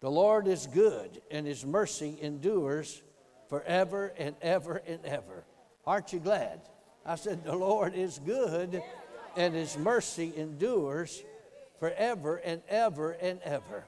The Lord is good, and His mercy endures forever and ever and ever. Aren't you glad? I said, the Lord is good, and His mercy endures forever and ever and ever.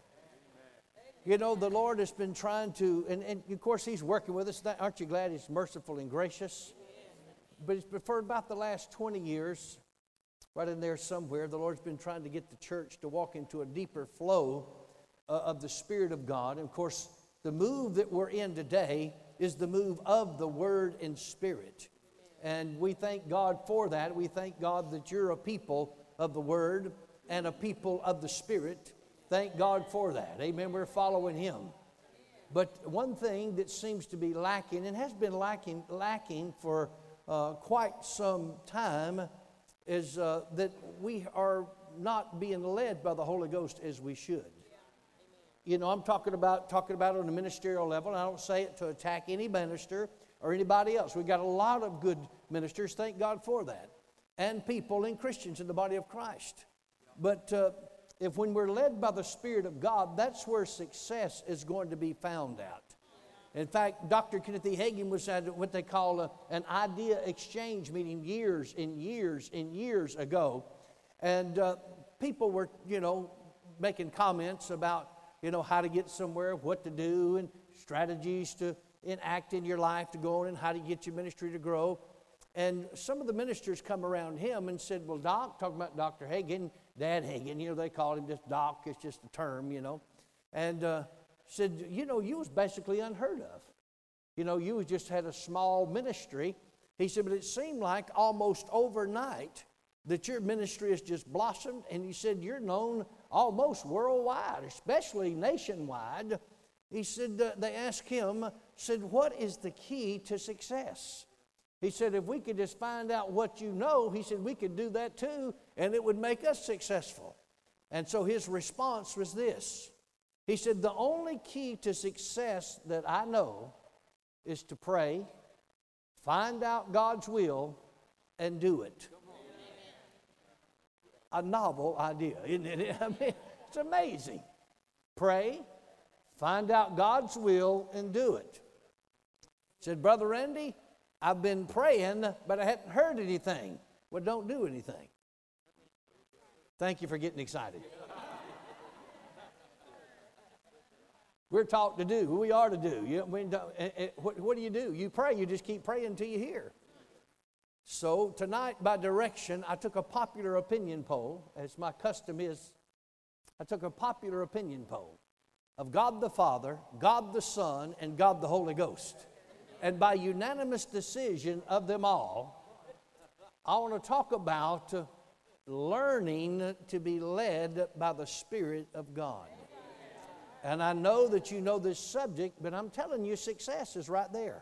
You know, the Lord has been trying to, and of course He's working with us. Aren't you glad He's merciful and gracious? But for about the last 20 years, right in there somewhere, the Lord's been trying to get the church to walk into a deeper flow of the Spirit of God. And of course, the move that we're in today is the move of the Word and Spirit. And we thank God for that. We thank God that you're a people of the Word and a people of the Spirit. Thank God for that. Amen. We're following Him. But one thing that seems to be lacking, and has been lacking for quite some time, is that we are not being led by the Holy Ghost as we should. You know, I'm talking about on a ministerial level, and I don't say it to attack any minister or anybody else. We've got a lot of good ministers, thank God for that, and people and Christians in the body of Christ. But if when we're led by the Spirit of God, that's where success is going to be found out. In fact, Dr. Kenneth E. Hagin was at what they call an idea exchange meeting years and years and years ago. And people were, making comments about, how to get somewhere, what to do, and strategies to enact in your life to go on, and how to get your ministry to grow. And some of the ministers come around him and said, well, Doc, talking about Dr. Hagin, Dad Hagin, they called him just Doc, it's just a term, and said, you was basically unheard of. You just had a small ministry. He said, but it seemed like almost overnight that your ministry has just blossomed, and he said, you're known almost worldwide, especially nationwide. He said, they asked him, said, what is the key to success? He said, if we could just find out what you know, he said, we could do that too, and it would make us successful. And so his response was this. He said, the only key to success that I know is to pray, find out God's will, and do it. A novel idea, isn't it? I mean, it's amazing. Pray, find out God's will, and do it. He said, Brother Randy, I've been praying, but I hadn't heard anything. Well, don't do anything. Thank you for getting excited. We're taught to do. We are to do. What do? You pray. You just keep praying until you hear. So tonight, by direction, I took a popular opinion poll, as my custom is. I took a popular opinion poll of God the Father, God the Son, and God the Holy Ghost. And by unanimous decision of them all, I want to talk about learning to be led by the Spirit of God. And I know that you know this subject, but I'm telling you, success is right there.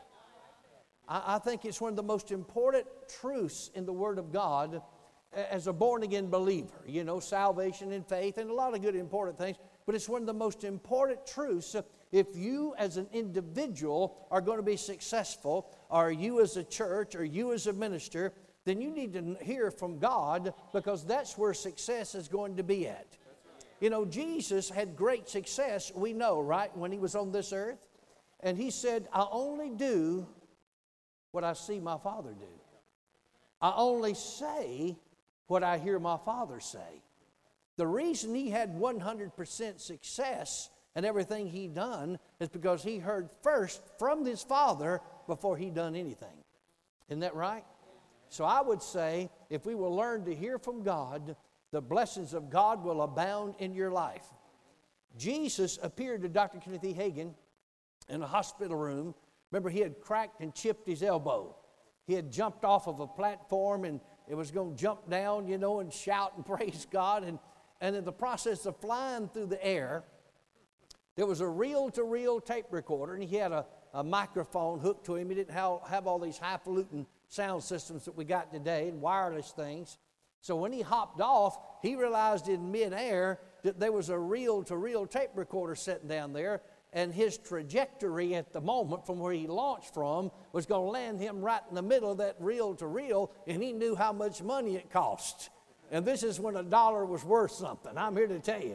I think it's one of the most important truths in the Word of God as a born-again believer. Salvation and faith and a lot of good important things, but it's one of the most important truths. If you as an individual are going to be successful, or you as a church, or you as a minister, then you need to hear from God, because that's where success is going to be at. Jesus had great success, we know, right, when He was on this earth. And He said, I only do what I see my Father do. I only say what I hear my Father say. The reason He had 100% success in everything He done is because He heard first from His Father before He done anything. Isn't that right? So I would say, if we will learn to hear from God, the blessings of God will abound in your life. Jesus appeared to Dr. Kenneth E. Hagin in a hospital room. Remember, he had cracked and chipped his elbow. He had jumped off of a platform, and it was going to jump down, and shout and praise God. And in the process of flying through the air, there was a reel-to-reel tape recorder, and he had a microphone hooked to him. He didn't have all these highfalutin sound systems that we got today and wireless things. So when he hopped off, he realized in midair that there was a reel-to-reel tape recorder sitting down there, and his trajectory at the moment from where he launched from was going to land him right in the middle of that reel-to-reel, and he knew how much money it cost. And this is when $1 was worth something, I'm here to tell you.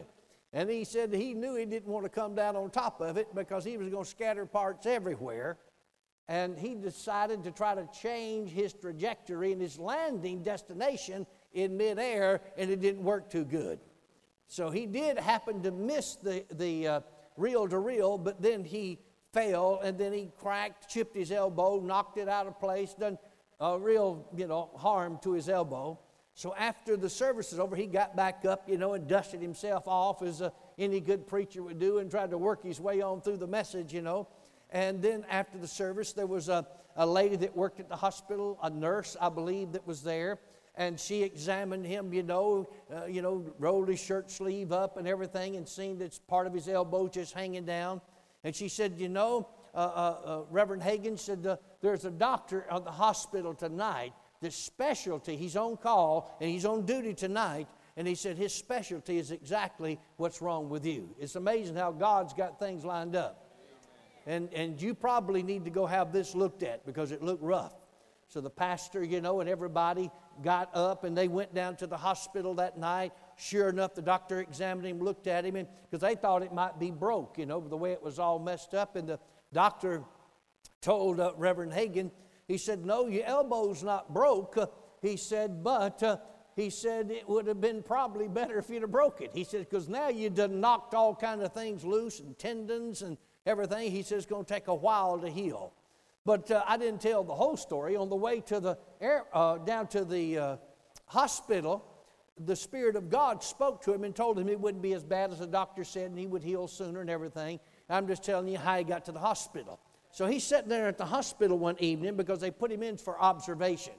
And he said he knew he didn't want to come down on top of it because he was going to scatter parts everywhere. And he decided to try to change his trajectory and his landing destination in midair, and it didn't work too good. So he did happen to miss the reel-to-reel, but then he fell, and then he cracked, chipped his elbow, knocked it out of place, done real, harm to his elbow. So after the service was over, he got back up, and dusted himself off as any good preacher would do, and tried to work his way on through the message, And then after the service, there was a lady that worked at the hospital, a nurse, I believe, that was there. And she examined him, rolled his shirt sleeve up and everything, and seen that part of his elbow just hanging down. And she said, Reverend Hagin said, there's a doctor at the hospital tonight. The specialty, he's on call and he's on duty tonight, and he said his specialty is exactly what's wrong with you. It's amazing how God's got things lined up. And you probably need to go have this looked at because it looked rough. So the pastor, and everybody got up and they went down to the hospital that night. Sure enough, the doctor examined him, looked at him, because they thought it might be broke, the way it was all messed up. And the doctor told Reverend Hagin, he said, no, your elbow's not broke. He said, but it would have been probably better if you'd have broke it. He said, because now you done knocked all kind of things loose and tendons and everything. He says it's going to take a while to heal. But I didn't tell the whole story. On the way to down to the hospital, the Spirit of God spoke to him and told him it wouldn't be as bad as the doctor said, and he would heal sooner and everything. I'm just telling you how he got to the hospital. So he's sitting there at the hospital one evening because they put him in for observation.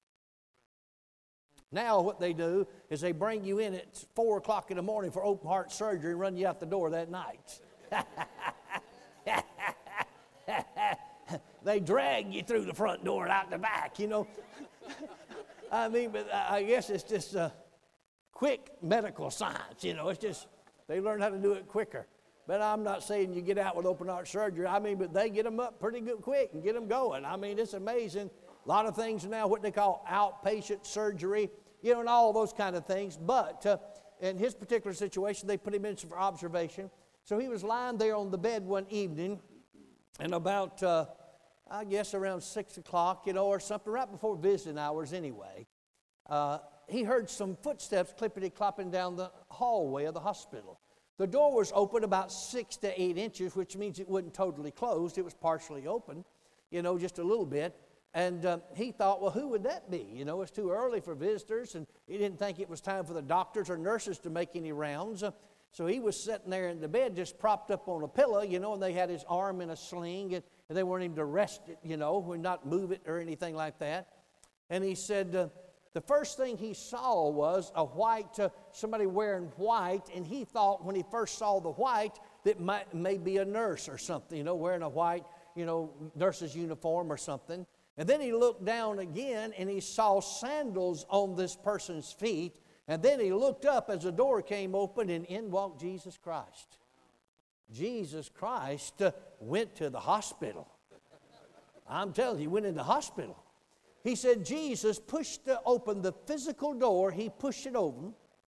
Now what they do is they bring you in at 4 o'clock in the morning for open heart surgery and run you out the door that night. They drag you through the front door and out the back, I mean, but I guess it's just quick medical science, It's just, they learn how to do it quicker. But I'm not saying you get out with open heart surgery. I mean, but they get them up pretty good quick and get them going. I mean, it's amazing. A lot of things now, what they call outpatient surgery, and all those kind of things. But in his particular situation, they put him in for observation. So he was lying there on the bed one evening, and about, I guess around 6 o'clock, or something, right before visiting hours anyway, he heard some footsteps clippity-clopping down the hallway of the hospital. The door was open about 6 to 8 inches, which means it wasn't totally closed. It was partially open, just a little bit. And he thought, well, who would that be? It's too early for visitors, and he didn't think it was time for the doctors or nurses to make any rounds. So he was sitting there in the bed just propped up on a pillow, and they had his arm in a sling, and they weren't even to rest it, would not move it or anything like that. And he said, the first thing he saw was a white, somebody wearing white, and he thought when he first saw the white that may be a nurse or something, wearing a white, nurse's uniform or something. And then he looked down again, and he saw sandals on this person's feet. And then he looked up as the door came open, and in walked Jesus Christ. Jesus Christ went to the hospital. I'm telling you, he went in the hospital. He said Jesus pushed open the physical door. He pushed it open,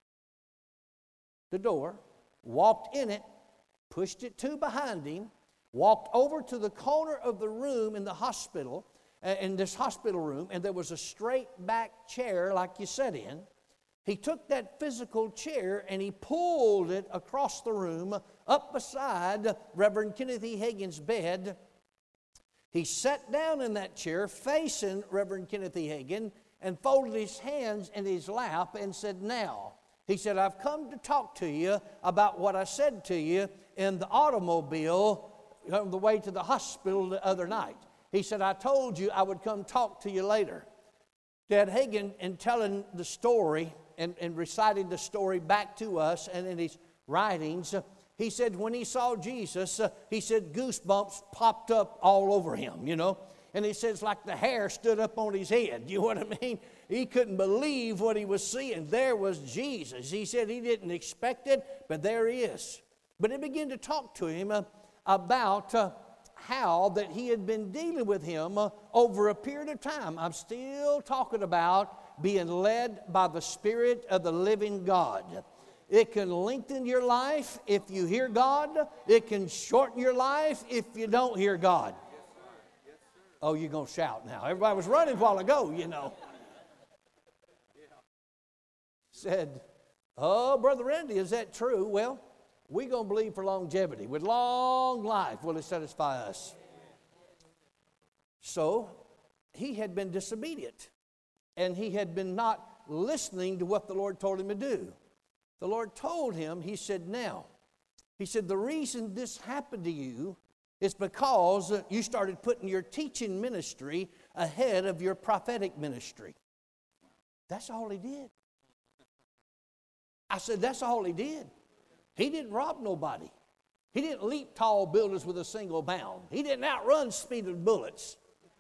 the door, walked in it, pushed it to behind him, walked over to the corner of the room in the hospital, in this hospital room, and there was a straight back chair like you sat in. He took that physical chair and he pulled it across the room up beside Reverend Kenneth E. Hagin's bed. He sat down in that chair facing Reverend Kenneth E. Hagin and folded his hands in his lap and said, now, he said, I've come to talk to you about what I said to you in the automobile on the way to the hospital the other night. He said, I told you I would come talk to you later. Dad Hagin, in telling the story and reciting the story back to us and in his writings, he said when he saw Jesus, he said goosebumps popped up all over him, And he said it's like the hair stood up on his head. You know what I mean? He couldn't believe what he was seeing. There was Jesus. He said he didn't expect it, but there he is. But he began to talk to him about how that he had been dealing with him over a period of time. I'm still talking about being led by the Spirit of the living God. It can lengthen your life if you hear God. It can shorten your life if you don't hear God. Oh, you're going to shout now. Everybody was running a while ago, you know. Said, oh, Brother Randy, is that true? Well, we're going to believe for longevity. With long life will it satisfy us. So, he had been disobedient. And he had been not listening to what the Lord told him to do. The Lord told him, he said, the reason this happened to you is because you started putting your teaching ministry ahead of your prophetic ministry. That's all he did. I said, that's all he did. He didn't rob nobody. He didn't leap tall buildings with a single bound. He didn't outrun speeding bullets.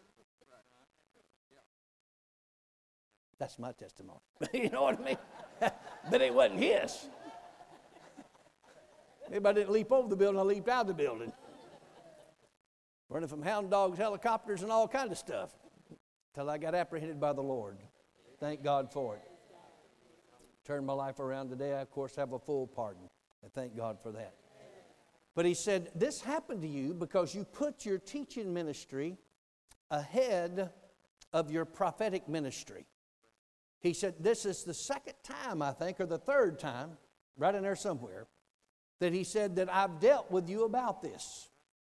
That's my testimony. You know what I mean? But it wasn't his. Maybe I didn't leap over the building, I leaped out of the building. Running from hound dogs, helicopters, and all kind of stuff. Till I got apprehended by the Lord. Thank God for it. Turned my life around today. I, of course, have a full pardon. And thank God for that. But he said, this happened to you because you put your teaching ministry ahead of your prophetic ministry. He said, this is the second time, I think, or the third time, right in there somewhere, that he said that I've dealt with you about this.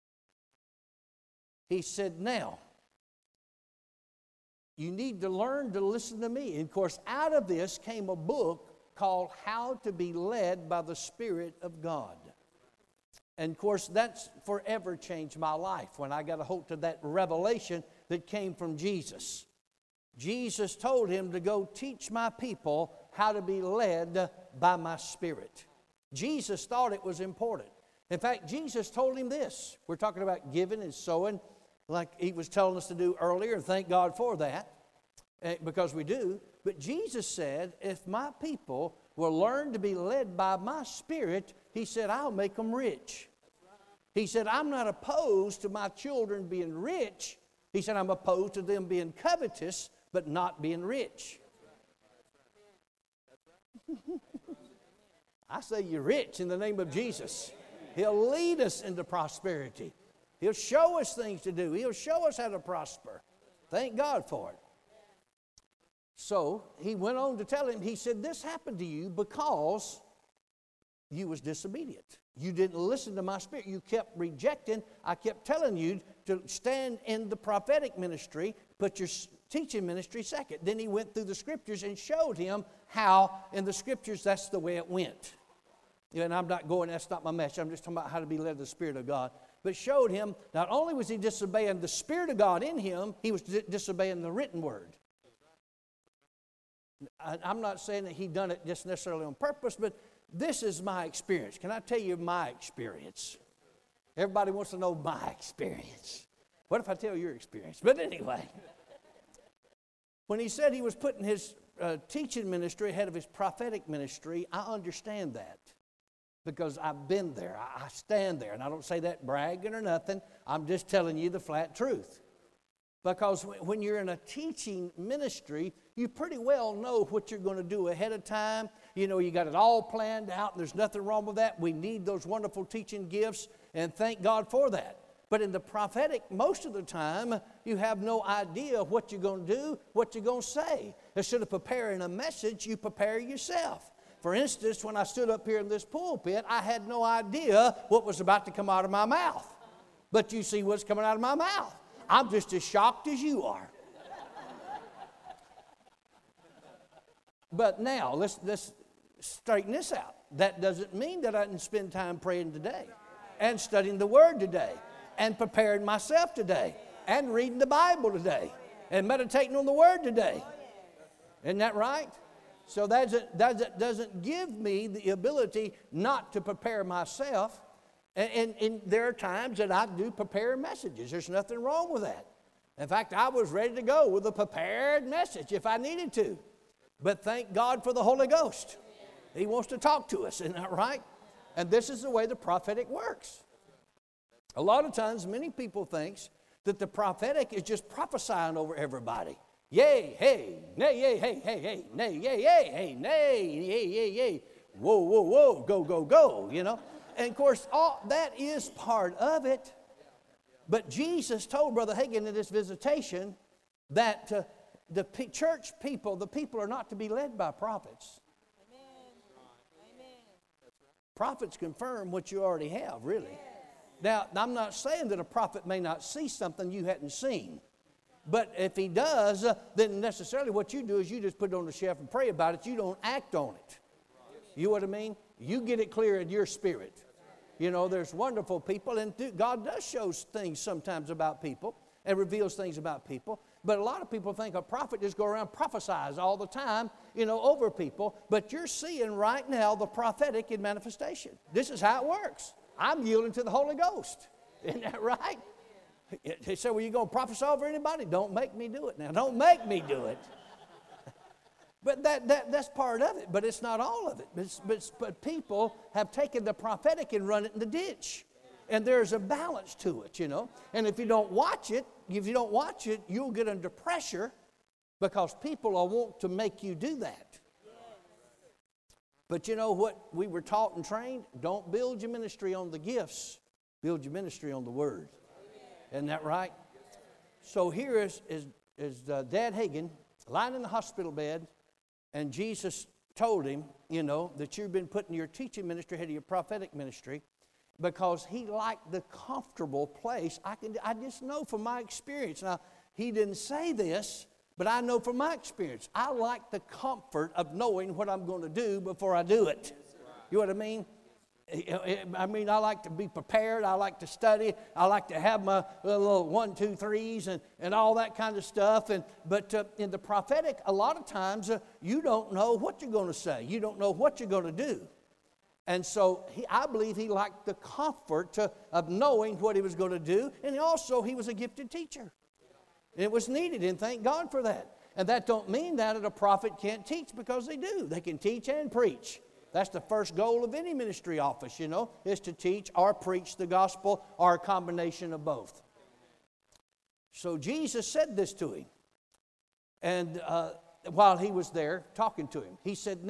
He said, now, you need to learn to listen to me. And of course, out of this came a book called How to Be Led by the Spirit of God. And of course, that's forever changed my life when I got a hold of that revelation that came from Jesus. Jesus told him to go teach my people how to be led by my Spirit. Jesus thought it was important. In fact, Jesus told him this. We're talking about giving and sowing like he was telling us to do earlier, and thank God for that, because we do. But Jesus said, if my people will learn to be led by my Spirit, he said, I'll make them rich. He said, I'm not opposed to my children being rich. He said, I'm opposed to them being covetous, but not being rich. I say you're rich in the name of Jesus. He'll lead us into prosperity. He'll show us things to do. He'll show us how to prosper. Thank God for it. So he went on to tell him, he said, this happened to you because you was disobedient. You didn't listen to my Spirit. You kept rejecting. I kept telling you to stand in the prophetic ministry, put your teaching ministry second. Then he went through the Scriptures and showed him how in the Scriptures that's the way it went. And I'm not going, that's not my message. I'm just talking about how to be led of the Spirit of God. But showed him, not only was he disobeying the Spirit of God in him, he was disobeying the written word. I'm not saying that he done it just necessarily on purpose, but this is my experience. Can I tell you my experience? Everybody wants to know my experience. What if I tell your experience? But anyway, when he said he was putting his teaching ministry ahead of his prophetic ministry, I understand that. Because I've been there. I stand there. And I don't say that bragging or nothing. I'm just telling you the flat truth. Because when you're in a teaching ministry, you pretty well know what you're going to do ahead of time. You know, you got it all planned out. And there's nothing wrong with that. We need those wonderful teaching gifts. And thank God for that. But in the prophetic, most of the time, you have no idea what you're going to do, what you're going to say. Instead of preparing a message, you prepare yourself. For instance, when I stood up here in this pulpit, I had no idea what was about to come out of my mouth. But you see what's coming out of my mouth. I'm just as shocked as you are. But now, let's straighten this out. That doesn't mean that I didn't spend time praying today and studying the Word today and preparing myself today and reading the Bible today and meditating on the Word today. Isn't that right? So that doesn't give me the ability not to prepare myself. And there are times that I do prepare messages. There's nothing wrong with that. In fact, I was ready to go with a prepared message if I needed to. But thank God for the Holy Ghost. He wants to talk to us, isn't that right? And this is the way the prophetic works. A lot of times, many people think that the prophetic is just prophesying over everybody. Yay, hey, nay, yay, hey, hey, hey, nay, yay, yay, hey, nay, yay, yay, yay. Whoa, whoa, whoa, go, go, go, And of course, all that is part of it. But Jesus told Brother Hagin in this visitation that the church people, the people are not to be led by prophets. Prophets confirm what you already have, really. Now, I'm not saying that a prophet may not see something you hadn't seen. But if he does, then necessarily what you do is you just put it on the shelf and pray about it. You don't act on it. You know what I mean? You get it clear in your spirit. There's wonderful people, and God does show things sometimes about people and reveals things about people. But a lot of people think a prophet just go around prophesies all the time, over people. But you're seeing right now the prophetic in manifestation. This is how it works. I'm yielding to the Holy Ghost. Isn't that right? He said, well, you going to prophesy over anybody? Don't make me do it now. Don't make me do it. But that's part of it, but it's not all of it. But people have taken the prophetic and run it in the ditch. And there's a balance to it, And if you don't watch it, you'll get under pressure because people will want to make you do that. But you know what we were taught and trained? Don't build your ministry on the gifts. Build your ministry on the Word. Isn't that right? So here is Dad Hagin lying in the hospital bed, and Jesus told him, that you've been putting your teaching ministry ahead of your prophetic ministry because he liked the comfortable place. I just know from my experience. Now, he didn't say this, but I know from my experience. I like the comfort of knowing what I'm going to do before I do it. You know what I mean? I like to be prepared. I like to study. I like to have my little 1, 2, 3s and all that kind of stuff. But in the prophetic, a lot of times you don't know what you're going to say. You don't know what you're going to do. And so I believe he liked the comfort of knowing what he was going to do. And also he was a gifted teacher. It was needed, and thank God for that. And that don't mean that a prophet can't teach, because they do. They can teach and preach. That's the first goal of any ministry office, is to teach or preach the gospel or a combination of both. So Jesus said this to him. And while he was there talking to him, he said,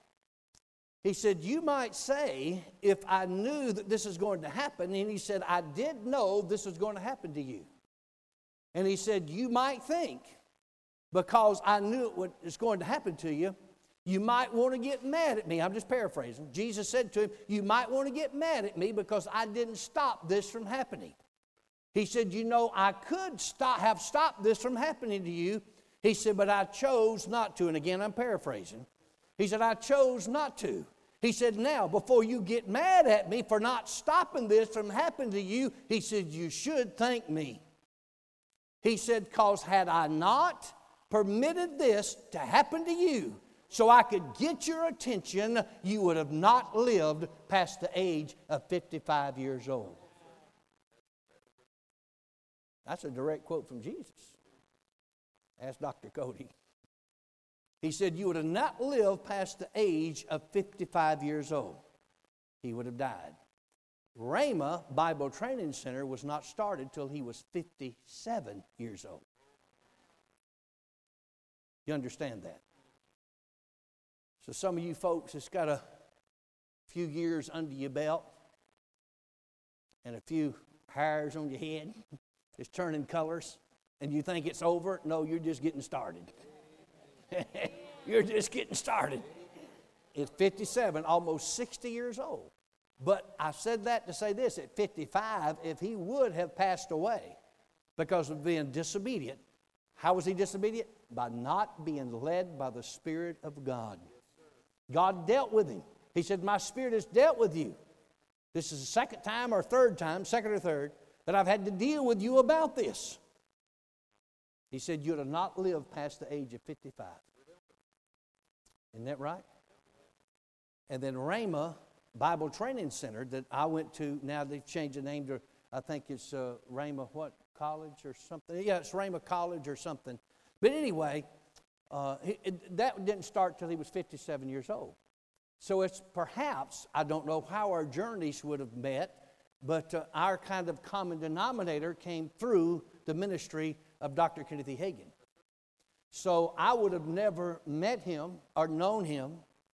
you might say, if I knew that this is going to happen, and he said, I did know this was going to happen to you. And he said, you might think, because I knew it was going to happen to you, you might want to get mad at me. I'm just paraphrasing. Jesus said to him, you might want to get mad at me because I didn't stop this from happening. He said, I could have stopped this from happening to you. He said, but I chose not to. And again, I'm paraphrasing. He said, I chose not to. He said, now, before you get mad at me for not stopping this from happening to you, he said, you should thank me. He said, because had I not permitted this to happen to you, so I could get your attention, you would have not lived past the age of 55 years old. That's a direct quote from Jesus. Ask Dr. Cody. He said, you would have not lived past the age of 55 years old. He would have died. Rhema Bible Training Center was not started till he was 57 years old. You understand that? So some of you folks that's got a few years under your belt and a few hairs on your head, it's turning colors, and you think it's over. No, you're just getting started. You're just getting started. It's 57, almost 60 years old. But I said that to say this, at 55, if he would have passed away because of being disobedient, how was he disobedient? By not being led by the Spirit of God. God dealt with him. He said, my spirit has dealt with you. This is the second or third, that I've had to deal with you about this. He said, you'd have not lived past the age of 55. Isn't that right? And then Rhema Bible Training Center that I went to, now they've changed the name to, I think it's Rhema College or something. Yeah, it's Rhema College or something. But anyway, that didn't start till he was 57 years old. So it's perhaps, I don't know how our journeys would have met, but our kind of common denominator came through the ministry of Dr. Kenneth E. Hagin. So I would have never met him or known him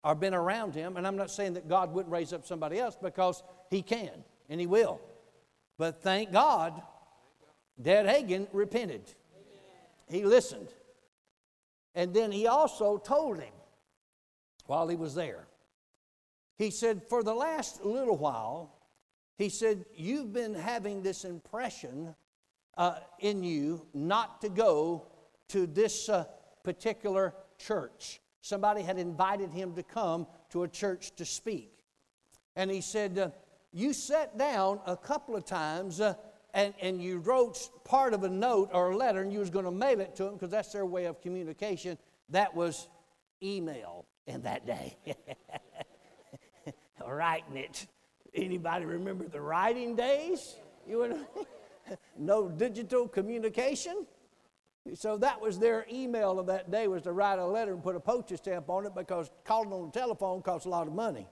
or been around him. And I'm not saying that God wouldn't raise up somebody else, because he can and he will. But thank God, Dad Hagin repented. He listened. And then he also told him while he was there. He said, for the last little while, he said, you've been having this impression in you not to go to this particular church. Somebody had invited him to come to a church to speak. And he said, you sat down a couple of times and you wrote part of a note or a letter, and you was going to mail it to them, because that's their way of communication. That was email in that day. Writing it. Anybody remember the writing days? No digital communication. So that was their email of that day, was to write a letter and put a postage stamp on it, because calling on the telephone costs a lot of money.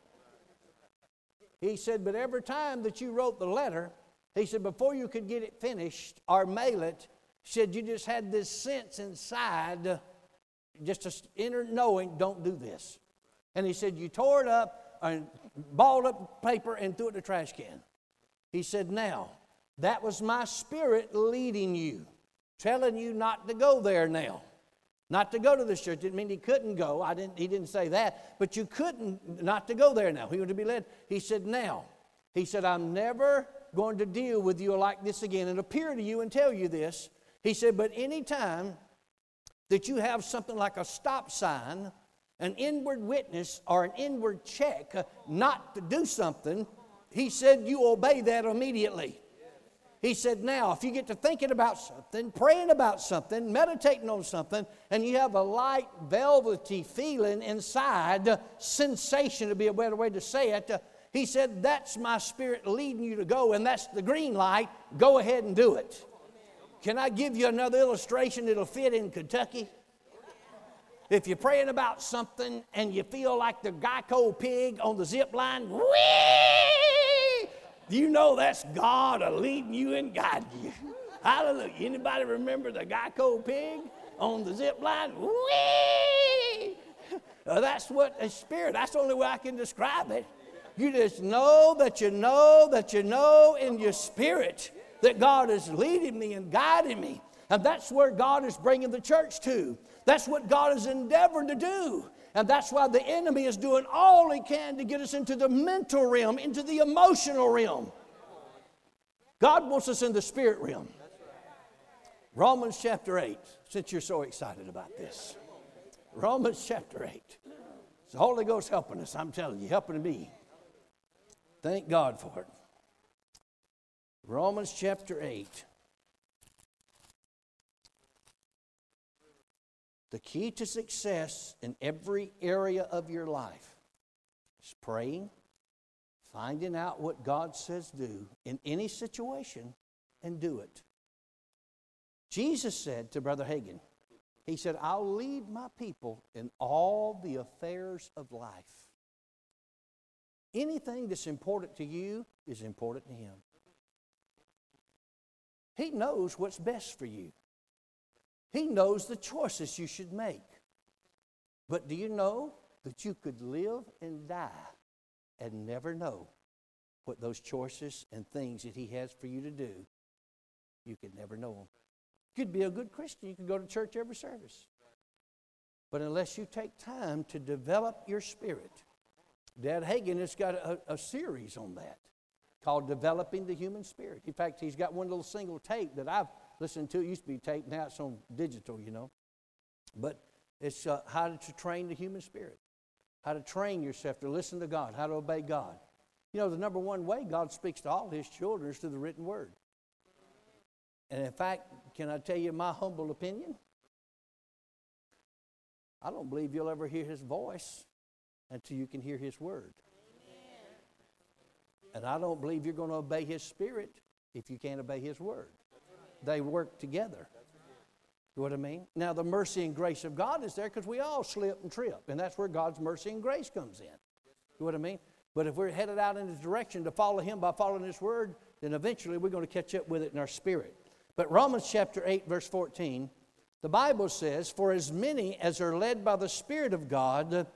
He said, but every time that you wrote the letter, he said, before you could get it finished or mail it, he said, you just had this sense inside, just an inner knowing, don't do this. And he said, you tore it up and balled up paper and threw it in the trash can. He said, now, that was my spirit leading you, telling you not to go there now. Not to go to this church. Didn't mean he couldn't go. He didn't say that. But you couldn't not to go there now. He was to be led. He said, now. He said, I'm never going to deal with you like this again and appear to you and tell you this. He said, but anytime that you have something like a stop sign, an inward witness, or an inward check not to do something, he said, you obey that immediately. He said, now, if you get to thinking about something, praying about something, meditating on something, and you have a light, velvety feeling inside, sensation would be a better way to say it, he said, that's my spirit leading you to go, and that's the green light. Go ahead and do it. Can I give you another illustration that'll fit in Kentucky? If you're praying about something and you feel like the Geico pig on the zip line, whee! You know that's God leading you and guiding you. Hallelujah. Anybody remember the Geico pig on the zip line? Whee! That's what a spirit, that's the only way I can describe it. You just know that you know that you know in your spirit that God is leading me and guiding me. And that's where God is bringing the church to. That's what God is endeavoring to do. And that's why the enemy is doing all he can to get us into the mental realm, into the emotional realm. God wants us in the spirit realm. Romans chapter 8, since you're so excited about this. Romans chapter 8. It's the Holy Ghost helping us, I'm telling you, helping me. Thank God for it. Romans chapter 8. The key to success in every area of your life is praying, finding out what God says do in any situation, and do it. Jesus said to Brother Hagin, he said, I'll lead my people in all the affairs of life. Anything that's important to you is important to him. He knows what's best for you. He knows the choices you should make. But do you know that you could live and die and never know what those choices and things that he has for you to do? You could never know them. You could be a good Christian. You could go to church every service. But unless you take time to develop your spirit, Dad Hagin has got a series on that called Developing the Human Spirit. In fact, he's got one little single tape that I've listened to. It used to be taped, now it's on digital, you know. But it's how to train the human spirit, how to train yourself to listen to God, how to obey God. You know, the number one way God speaks to all his children is through the written word. And in fact, can I tell you my humble opinion? I don't believe you'll ever hear his voice until you can hear his word. And I don't believe you're going to obey his spirit if you can't obey his word. They work together. You know what I mean? Now, the mercy and grace of God is there because we all slip and trip. And that's where God's mercy and grace comes in. You know what I mean? But if we're headed out in the direction to follow him by following his word, then eventually we're going to catch up with it in our spirit. But Romans chapter 8, verse 14, the Bible says, for as many as are led by the Spirit of God,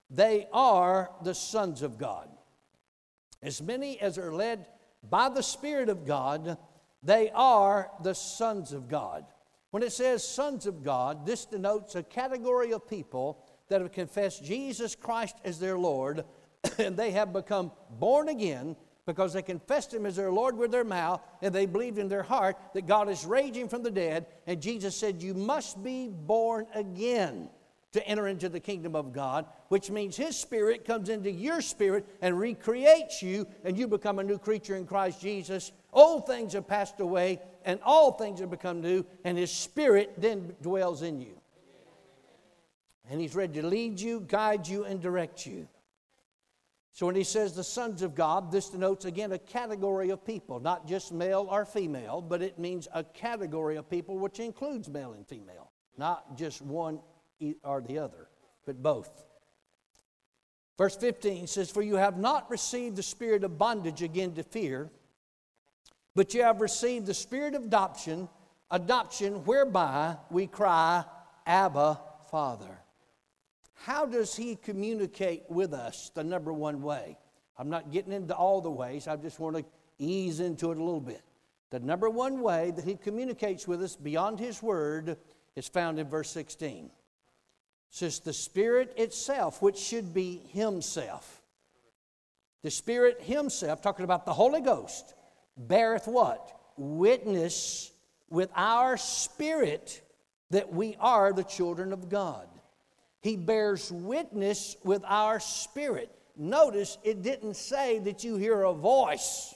they are the sons of God. As many as are led by the Spirit of God, they are the sons of God. When it says sons of God, this denotes a category of people that have confessed Jesus Christ as their Lord, and they have become born again because they confessed Him as their Lord with their mouth, and they believed in their heart that God is raising from the dead, and Jesus said, you must be born again to enter into the kingdom of God, which means His Spirit comes into your spirit and recreates you, and you become a new creature in Christ Jesus. Old things have passed away, and all things have become new, and His Spirit then dwells in you. And He's ready to lead you, guide you, and direct you. So when He says the sons of God, this denotes, again, a category of people, not just male or female, but it means a category of people which includes male and female, not just one or the other, but both. Verse 15 says, for you have not received the spirit of bondage again to fear, but you have received the spirit of adoption whereby we cry, Abba, Father. How does He communicate with us? The number one way. I'm not getting into all the ways. I just want to ease into it a little bit. The number one way that He communicates with us beyond His Word is found in verse 16. It says, the Spirit itself, which should be Himself. The Spirit Himself, talking about the Holy Ghost, beareth what? Witness with our spirit that we are the children of God. He bears witness with our spirit. Notice it didn't say that you hear a voice,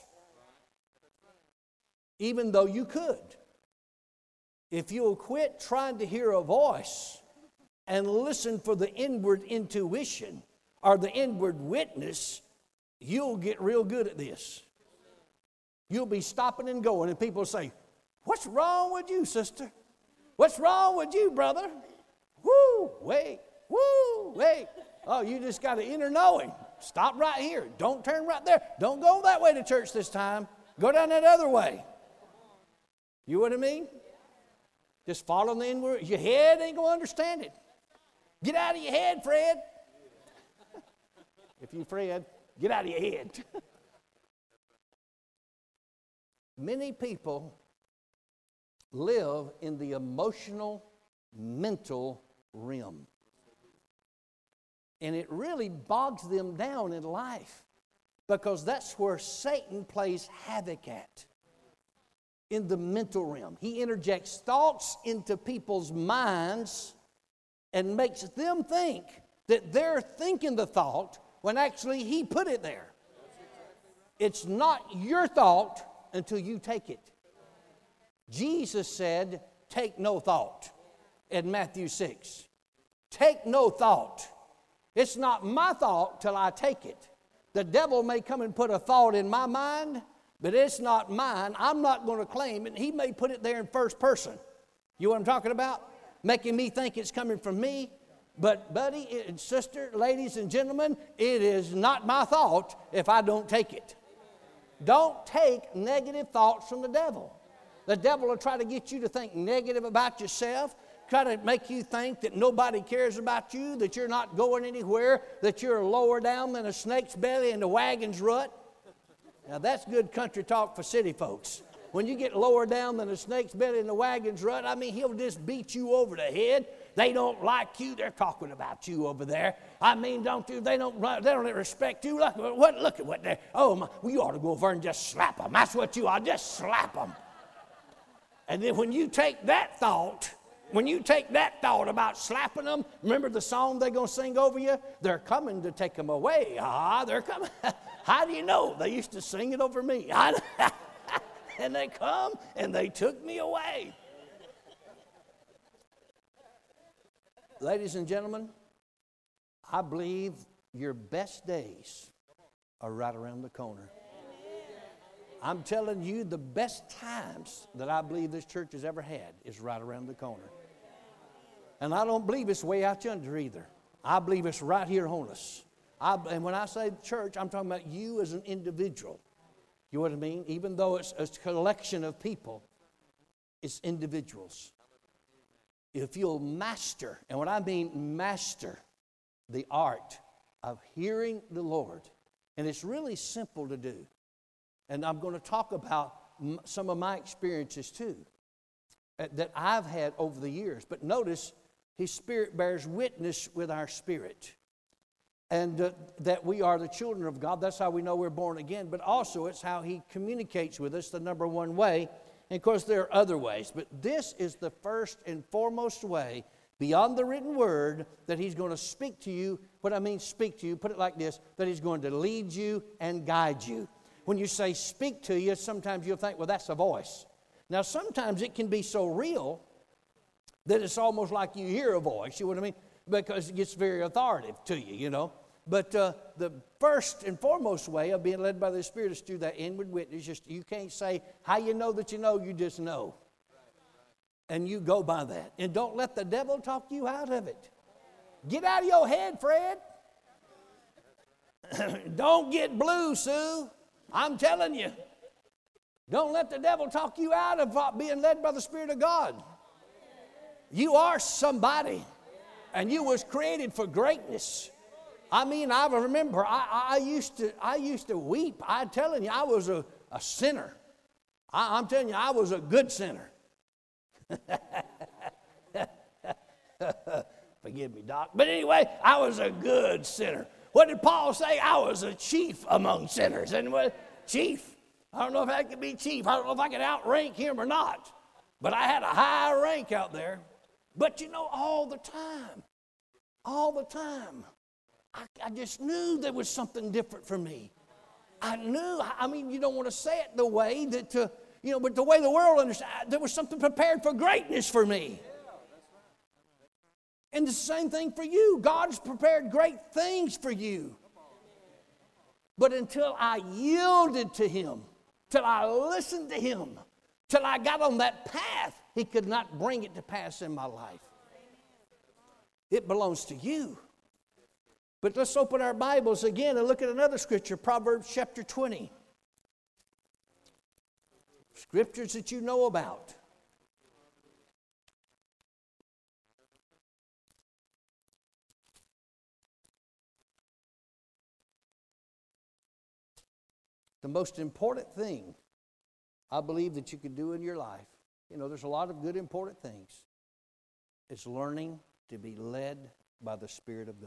even though you could. If you'll quit trying to hear a voice and listen for the inward intuition or the inward witness, you'll get real good at this. You'll be stopping and going, and people say, what's wrong with you, sister? What's wrong with you, brother? Woo, wait. Woo, wait. Oh, you just got an inner knowing. Stop right here. Don't turn right there. Don't go that way to church this time. Go down that other way. You know what I mean? Just follow the inward. Your head ain't going to understand it. Get out of your head, Fred. If you Fred, get out of your head. Many people live in the emotional, mental realm. And it really bogs them down in life because that's where Satan plays havoc at, in the mental realm. He interjects thoughts into people's minds and makes them think that they're thinking the thought when actually he put it there. It's not your thought until you take it. Jesus said, take no thought in Matthew 6. Take no thought. It's not my thought till I take it. The devil may come and put a thought in my mind, but it's not mine. I'm not going to claim it. He may put it there in first person. You know what I'm talking about? Making me think it's coming from me. But buddy and sister, ladies and gentlemen, it is not my thought if I don't take it. Don't take negative thoughts from the devil. The devil will try to get you to think negative about yourself, try to make you think that nobody cares about you, that you're not going anywhere, that you're lower down than a snake's belly in the wagon's rut. Now that's good country talk for city folks. When you get lower down than a snake's belly in the wagon's rut, I mean, he'll just beat you over the head. They don't like you. They're talking about you over there. I mean, they don't respect you. Look at what they're, oh, my, well, you ought to go over and just slap them. That's what you ought, just slap them. And then when you take that thought about slapping them, remember the song they're going to sing over you? They're coming to take them away. They're coming. How do you know? They used to sing it over me. And they come and they took me away. Ladies and gentlemen, I believe your best days are right around the corner. I'm telling you, the best times that I believe this church has ever had is right around the corner. And I don't believe it's way out yonder either. I believe it's right here on us. And when I say church, I'm talking about you as an individual. You know what I mean? Even though it's a collection of people, it's individuals. If you'll master, and what I mean master, the art of hearing the Lord. And it's really simple to do. And I'm going to talk about some of my experiences too that I've had over the years. But notice, His Spirit bears witness with our spirit. And that we are the children of God. That's how we know we're born again. But also it's how He communicates with us, the number one way. And of course there are other ways. But this is the first and foremost way, beyond the written word, that He's going to speak to you. What I mean speak to you, put it like this, that He's going to lead you and guide you. When you say speak to you, sometimes you'll think, well, that's a voice. Now sometimes it can be so real that it's almost like you hear a voice, you know what I mean? Because it gets very authoritative to you, you know. But the first and foremost way of being led by the Spirit is through that inward witness. Just, you can't say how you know that you just know. And you go by that. And don't let the devil talk you out of it. Get out of your head, Fred. Don't get blue, Sue. I'm telling you. Don't let the devil talk you out of being led by the Spirit of God. You are somebody. And you was created for greatness. I mean, I remember I used to weep. I'm telling you, I was a sinner. I'm telling you, I was a good sinner. Forgive me, Doc. But anyway, I was a good sinner. What did Paul say? I was a chief among sinners. And chief. I don't know if I could be chief. I don't know if I could outrank him or not. But I had a high rank out there. But you know, all the time, I just knew there was something different for me. I knew, I mean, you don't want to say it the way that, but the way the world understands, there was something prepared for greatness for me. And the same thing for you. God's prepared great things for you. But until I yielded to Him, till I listened to Him, till I got on that path, He could not bring it to pass in my life. It belongs to you. But let's open our Bibles again and look at another scripture, Proverbs chapter 20. Scriptures that you know about. The most important thing I believe that you can do in your life, there's a lot of good important things, is learning to be led by the Spirit of God.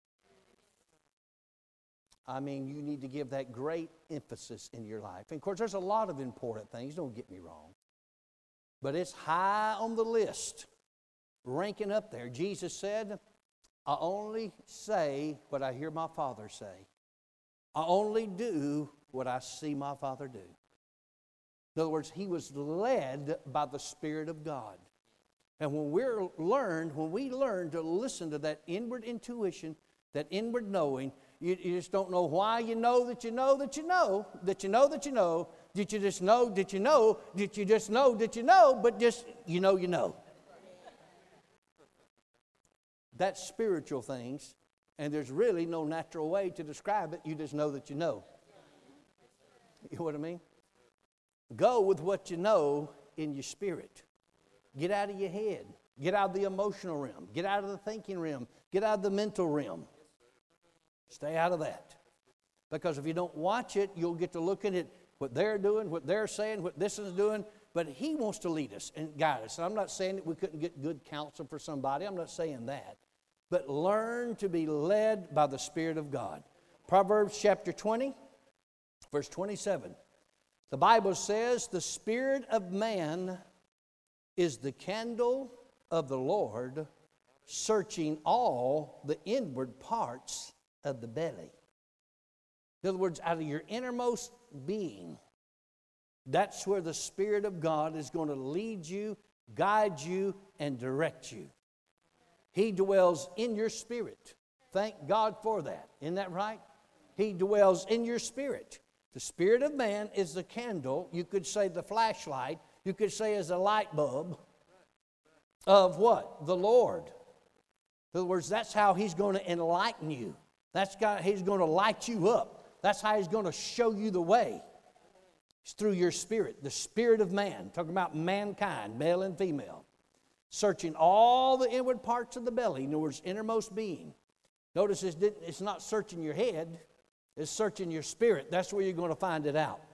I mean, you need to give that great emphasis in your life. And of course, there's a lot of important things, don't get me wrong. But it's high on the list, ranking up there. Jesus said, I only say what I hear my Father say. I only do what I see my Father do. In other words, He was led by the Spirit of God. And when we learn to listen to that inward intuition, that inward knowing, you just don't know why you know that you know that you know, that you know that you know, that you just know that you know, that you just know that you know, but just you know. That's spiritual things, and there's really no natural way to describe it. You just know that you know. You know what I mean? Go with what you know in your spirit. Get out of your head. Get out of the emotional realm. Get out of the thinking realm. Get out of the mental realm. Stay out of that. Because if you don't watch it, you'll get to looking at what they're doing, what they're saying, what this is doing. But He wants to lead us and guide us. And I'm not saying that we couldn't get good counsel for somebody. I'm not saying that. But learn to be led by the Spirit of God. Proverbs chapter 20, verse 27. The Bible says, the spirit of man is the candle of the Lord, searching all the inward parts of the belly. In other words, out of your innermost being, that's where the Spirit of God is going to lead you, guide you, and direct you. He dwells in your spirit. Thank God for that. Isn't that right? He dwells in your spirit. The spirit of man is the candle. You could say the flashlight. You could say as a light bulb of what? The Lord. In other words, that's how He's going to enlighten you. He's going to light you up. That's how He's going to show you the way. It's through your spirit, the spirit of man. Talking about mankind, male and female. Searching all the inward parts of the belly, in other words, innermost being. Notice it's not searching your head, it's searching your spirit. That's where you're going to find it out.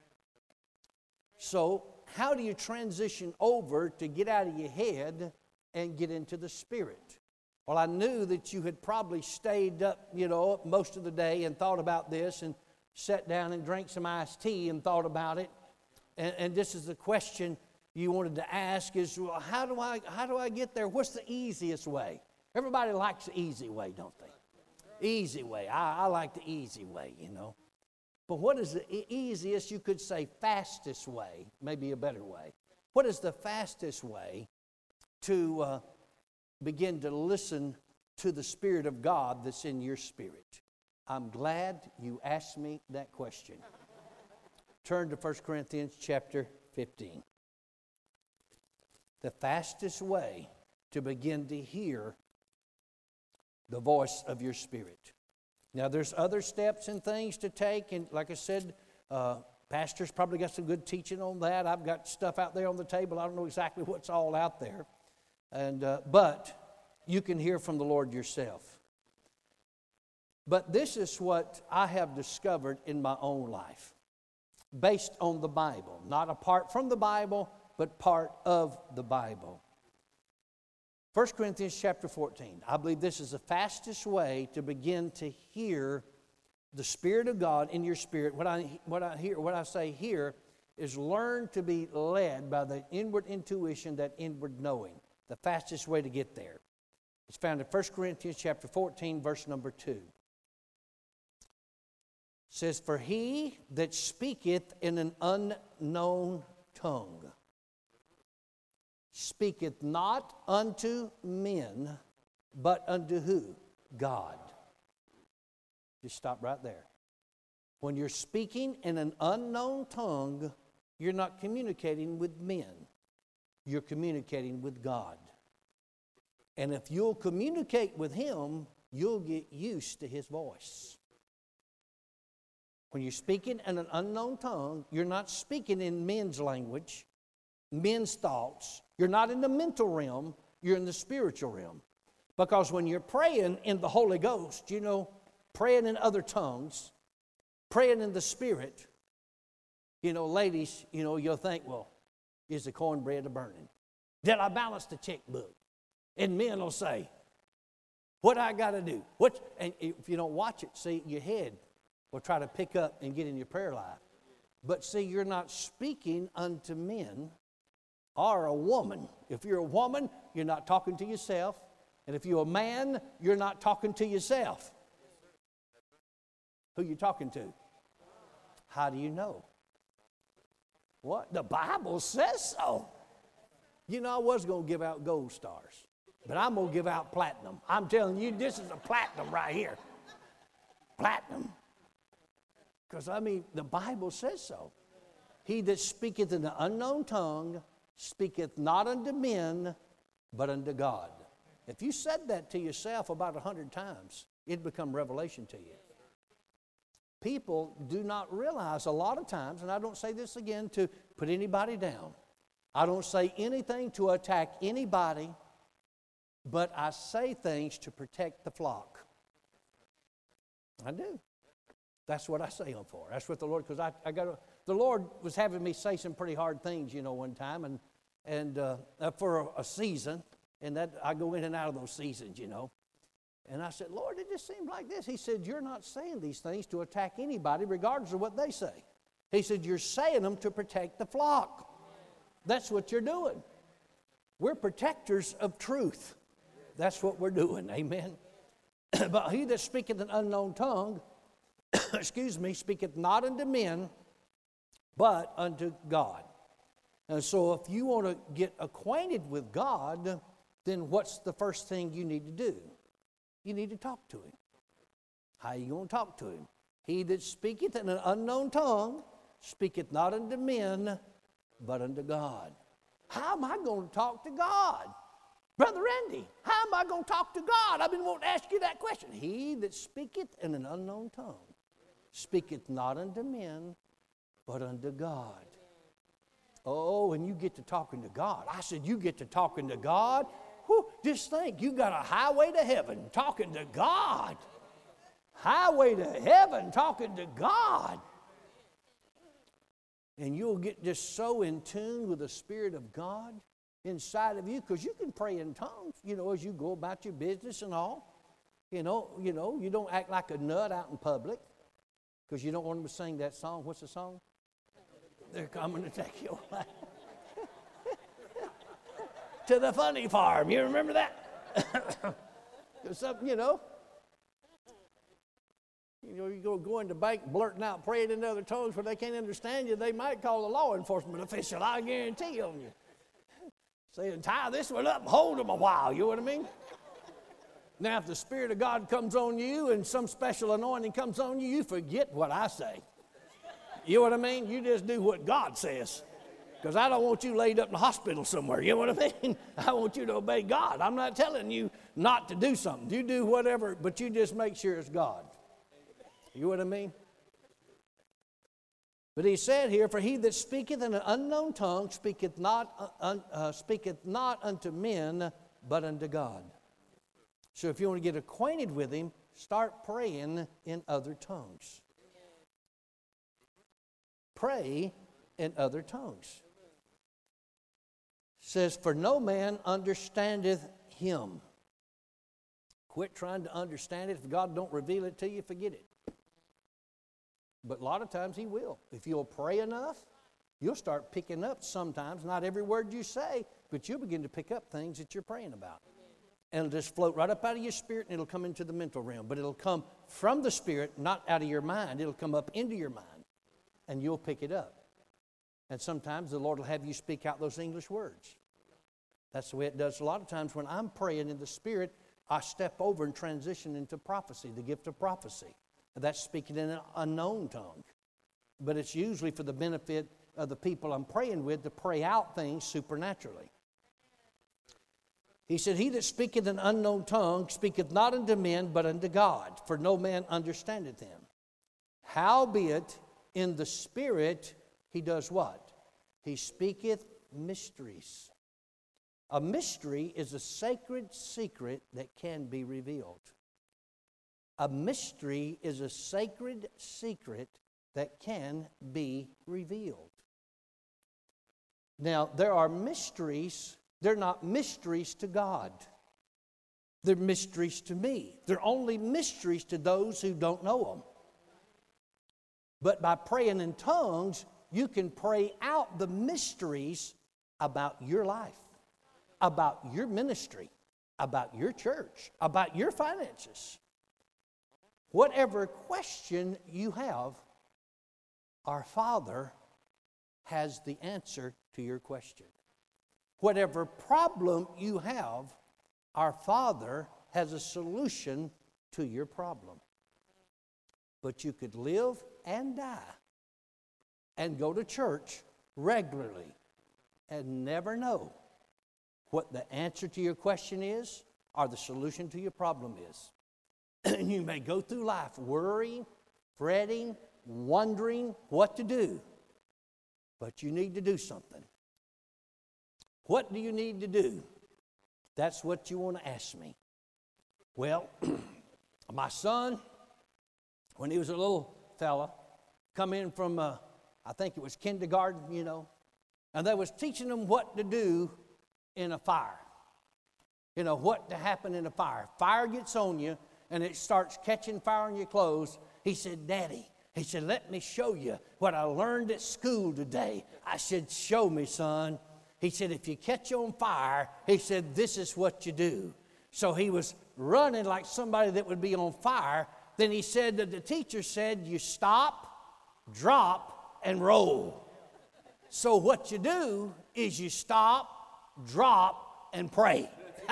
So, how do you transition over to get out of your head and get into the spirit? Well, I knew that you had probably stayed up, most of the day and thought about this and sat down and drank some iced tea and thought about it. And this is the question you wanted to ask is, well, how do I get there? What's the easiest way? Everybody likes the easy way, don't they? Easy way. I like the easy way, But what is the easiest, you could say fastest way, maybe a better way. What is the fastest way to begin to listen to the Spirit of God that's in your spirit? I'm glad you asked me that question. Turn to 1 Corinthians chapter 15. The fastest way to begin to hear the voice of your spirit. Now, there's other steps and things to take, and like I said, pastors probably got some good teaching on that. I've got stuff out there on the table. I don't know exactly what's all out there, but you can hear from the Lord yourself. But this is what I have discovered in my own life, based on the Bible, not apart from the Bible, but part of the Bible. 1 Corinthians chapter 14. I believe this is the fastest way to begin to hear the Spirit of God in your spirit. What I say here is learn to be led by the inward intuition, that inward knowing. The fastest way to get there. It's found in 1 Corinthians chapter 14, verse number 2. It says, "For he that speaketh in an unknown tongue speaketh not unto men, but unto who? God." Just stop right there. When you're speaking in an unknown tongue, you're not communicating with men. You're communicating with God. And if you'll communicate with Him, you'll get used to His voice. When you're speaking in an unknown tongue, you're not speaking in men's language, men's thoughts. You're not in the mental realm, you're in the spiritual realm. Because when you're praying in the Holy Ghost, praying in other tongues, praying in the Spirit, ladies, you'll think, well, is the cornbread a-burning? Did I balance the checkbook? And men will say, what I got to do? And if you don't watch it, see, your head will try to pick up and get in your prayer life. But see, you're not speaking unto men or a woman. If you're a woman, you're not talking to yourself. And if you're a man, you're not talking to yourself. Who you talking to? How do you know? What? The Bible says so. I was going to give out gold stars, but I'm going to give out platinum. I'm telling you, this is a platinum right here. Platinum. Because, the Bible says so. He that speaketh in an unknown tongue speaketh not unto men, but unto God. If you said that to yourself about 100 times, it'd become revelation to you. People do not realize a lot of times, and I don't say this again to put anybody down. I don't say anything to attack anybody, but I say things to protect the flock. I do. That's what I say them for. That's what the Lord, because the Lord was having me say some pretty hard things, one time, and for a season, and that I go in and out of those seasons, And I said, Lord, it just seems like this. He said, you're not saying these things to attack anybody, regardless of what they say. He said, you're saying them to protect the flock. That's what you're doing. We're protectors of truth. That's what we're doing, amen. But he that speaketh an unknown tongue, speaketh not unto men, but unto God. And so if you want to get acquainted with God, then what's the first thing you need to do? You need to talk to Him. How are you going to talk to Him? He that speaketh in an unknown tongue speaketh not unto men, but unto God. How am I going to talk to God? Brother Randy, how am I going to talk to God? I've been wanting to ask you that question. He that speaketh in an unknown tongue speaketh not unto men, but unto God. Oh, and you get to talking to God. I said, you get to talking to God? Whew, Just think, you got a highway to heaven talking to God. Highway to heaven talking to God. And you'll get just so in tune with the Spirit of God inside of you, because you can pray in tongues, as you go about your business and all. You don't act like a nut out in public, because you don't want them to sing that song. What's the song? They're coming to take you away. To the funny farm. You remember that? You go in the bank blurting out, praying in other tongues where they can't understand you, they might call the law enforcement official, I guarantee on you. Saying, tie this one up and hold them a while, you know what I mean? Now, if the Spirit of God comes on you and some special anointing comes on you, you forget what I say. You know what I mean? You just do what God says. Because I don't want you laid up in the hospital somewhere. You know what I mean? I want you to obey God. I'm not telling you not to do something. You do whatever, but you just make sure it's God. You know what I mean? But he said here, for he that speaketh in an unknown tongue speaketh not unto men, but unto God. So if you want to get acquainted with him, start praying in other tongues. Pray in other tongues. It says, for no man understandeth him. Quit trying to understand it. If God don't reveal it to you, forget it. But a lot of times he will. If you'll pray enough, you'll start picking up sometimes, not every word you say, but you'll begin to pick up things that you're praying about. And it'll just float right up out of your spirit, and it'll come into the mental realm. But it'll come from the spirit, not out of your mind. It'll come up into your mind, and you'll pick it up. And sometimes the Lord will have you speak out those English words. That's the way it does a lot of times. When I'm praying in the Spirit, I step over and transition into prophecy, the gift of prophecy. And that's speaking in an unknown tongue. But it's usually for the benefit of the people I'm praying with to pray out things supernaturally. He said, he that speaketh an unknown tongue speaketh not unto men, but unto God, for no man understandeth him. Howbeit in the Spirit he does what? He speaketh mysteries. A mystery is a sacred secret that can be revealed. A mystery is a sacred secret that can be revealed. Now, there are mysteries. They're not mysteries to God. They're mysteries to me. They're only mysteries to those who don't know them. But by praying in tongues, you can pray out the mysteries about your life, about your ministry, about your church, about your finances. Whatever question you have, our Father has the answer to your question. Whatever problem you have, our Father has a solution to your problem. But you could live and die and go to church regularly and never know what the answer to your question is or the solution to your problem is. And you may go through life worrying, fretting, wondering what to do. But you need to do something. What do you need to do? That's what you want to ask me. Well, my son, when he was a little fella, come in from, I think it was kindergarten, and they was teaching him what to do in a fire. What to happen in a fire. Fire gets on you, and it starts catching fire on your clothes. He said, Daddy, he said, let me show you what I learned at school today. I said, show me, son. He said, if you catch on fire, he said, this is what you do. So he was running like somebody that would be on fire. Then he said that the teacher said, you stop, drop, and roll. So what you do is you stop, drop, and pray.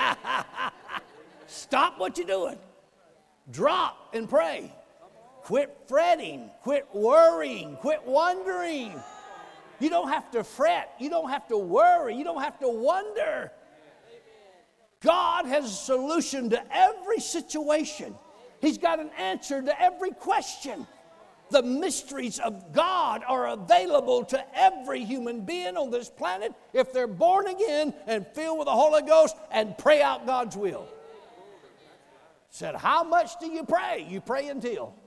Stop what you're doing. Drop and pray. Quit fretting. Quit worrying. Quit wondering. You don't have to fret. You don't have to worry. You don't have to wonder. God has a solution to every situation. He's got an answer to every question. The mysteries of God are available to every human being on this planet if they're born again and filled with the Holy Ghost and pray out God's will. Said, how much do you pray? You pray until.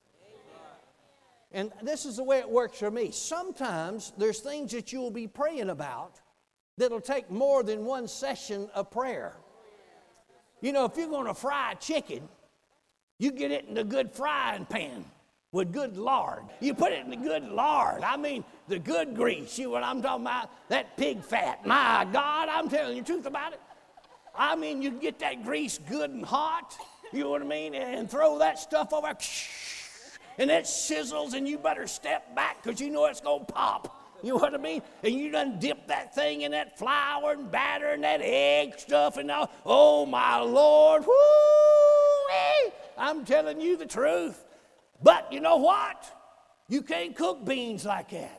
And this is the way it works for me. Sometimes there's things that you'll be praying about that'll take more than one session of prayer. You know, if you're going to fry chicken, you get it in the good frying pan with good lard. You put it in the good lard. I mean, the good grease. You know what I'm talking about? That pig fat. My God, I'm telling you the truth about it. I mean, you get that grease good and hot, you know what I mean, and throw that stuff over, and it sizzles, and you better step back because you know it's going to pop. You know what I mean? And you done dip that thing in that flour and batter and that egg stuff and all. Oh, my Lord. Woo-wee. I'm telling you the truth. But you know what? You can't cook beans like that.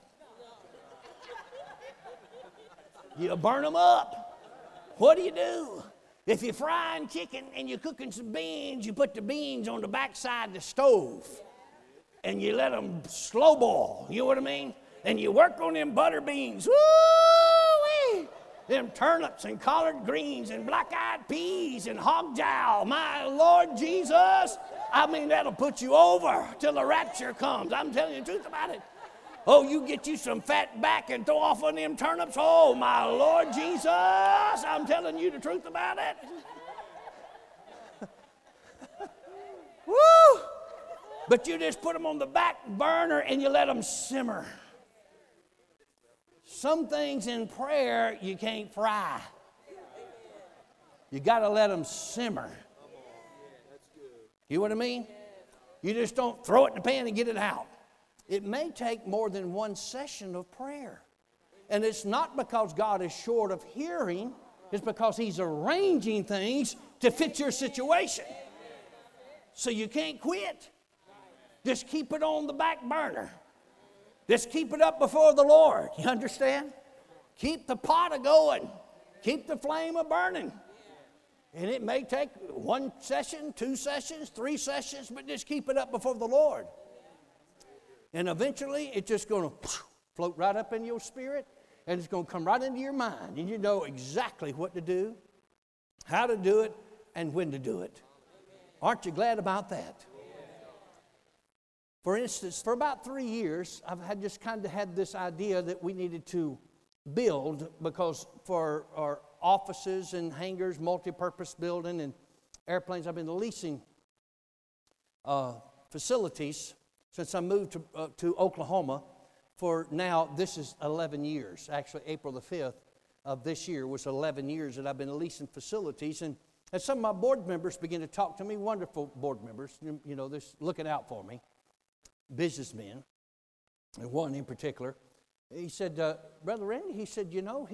You burn them up. What do? If you're frying chicken and you're cooking some beans, you put the beans on the backside of the stove and you let them slow boil. You know what I mean? And you work on them butter beans. Woo-wee! Them turnips and collard greens and black-eyed peas and hog jowl. My Lord Jesus. I mean, that'll put you over till the rapture comes. I'm telling you the truth about it. Oh, you get you some fat back and throw off on them turnips. Oh, my Lord Jesus. I'm telling you the truth about it. Woo! But you just put them on the back burner and you let them simmer. Some things in prayer you can't fry. You got to let them simmer. You know what I mean? You just don't throw it in the pan and get it out. It may take more than one session of prayer. And it's not because God is short of hearing. It's because He's arranging things to fit your situation. So you can't quit. Just keep it on the back burner. Just keep it up before the Lord. You understand? Keep the pot a-going. Keep the flame a-burning. And it may take one session, 2 sessions, 3 sessions, but just keep it up before the Lord. And eventually, it's just going to float right up in your spirit, and it's going to come right into your mind. And you know exactly what to do, how to do it, and when to do it. Aren't you glad about that? For instance, for about 3 years, I've just kind of had this idea that we needed to build, because for our offices and hangars, multi-purpose building and airplanes, I've been leasing facilities since I moved to Oklahoma. For now, this is 11 years. Actually, April the 5th of this year was 11 years that I've been leasing facilities. And as some of my board members began to talk to me, wonderful board members, you know, they're looking out for me, businessmen, and one in particular, he said, Brother Randy, he said, you know,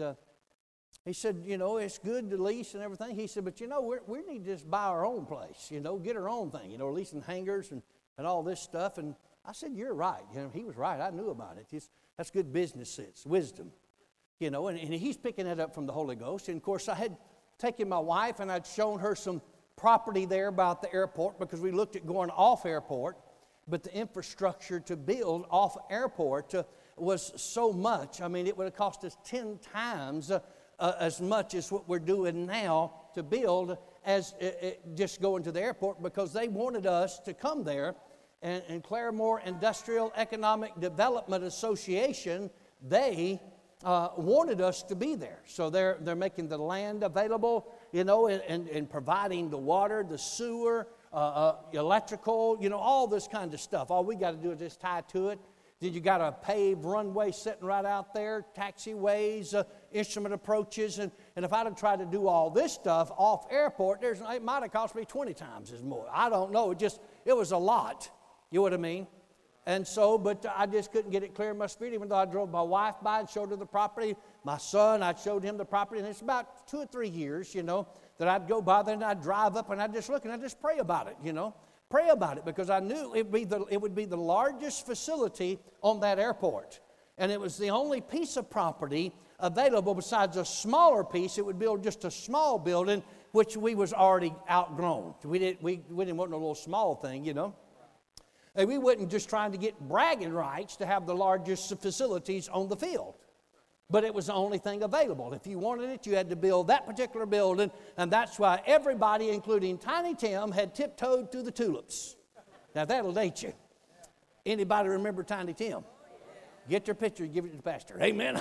it's good to lease and everything. He said, but you know, we need to just buy our own place, you know, get our own thing, you know, leasing hangars and all this stuff. And I said, you're right. You know, he was right. I knew about it. That's good business sense, wisdom, you know, and he's picking that up from the Holy Ghost. And of course, I had taken my wife and I'd shown her some property there about the airport, because we looked at going off airport, but the infrastructure to build off airport was so much. I mean, it would have cost us 10 times as much as what we're doing now to build as just going to the airport, because they wanted us to come there. And Claremore Industrial Economic Development Association, they wanted us to be there. So they're making the land available, you know, and providing the water, the sewer, electrical, you know, all this kind of stuff. All we got to do is just tie to it. Then you got a paved runway sitting right out there, taxiways, instrument approaches. And if I'd have tried to do all this stuff off airport, it might have cost me 20 times as more. I don't know. It was a lot. You know what I mean? And so, but I just couldn't get it clear in my spirit, even though I drove my wife by and showed her the property. My son, I showed him the property. And it's about 2 or 3 years, you know, that I'd go by there and I'd drive up and I'd just look and I'd just pray about it, you know. Pray about it, because I knew it would be the largest facility on that airport. And it was the only piece of property available besides a smaller piece. It would build just a small building, which we was already outgrown. We didn't want no little small thing, you know. And we wasn't just trying to get bragging rights to have the largest facilities on the field. But it was the only thing available. If you wanted it, you had to build that particular building, and that's why everybody, including Tiny Tim, had tiptoed through the tulips. Now, that'll date you. Anybody remember Tiny Tim? Get your picture, give it to the pastor. Amen.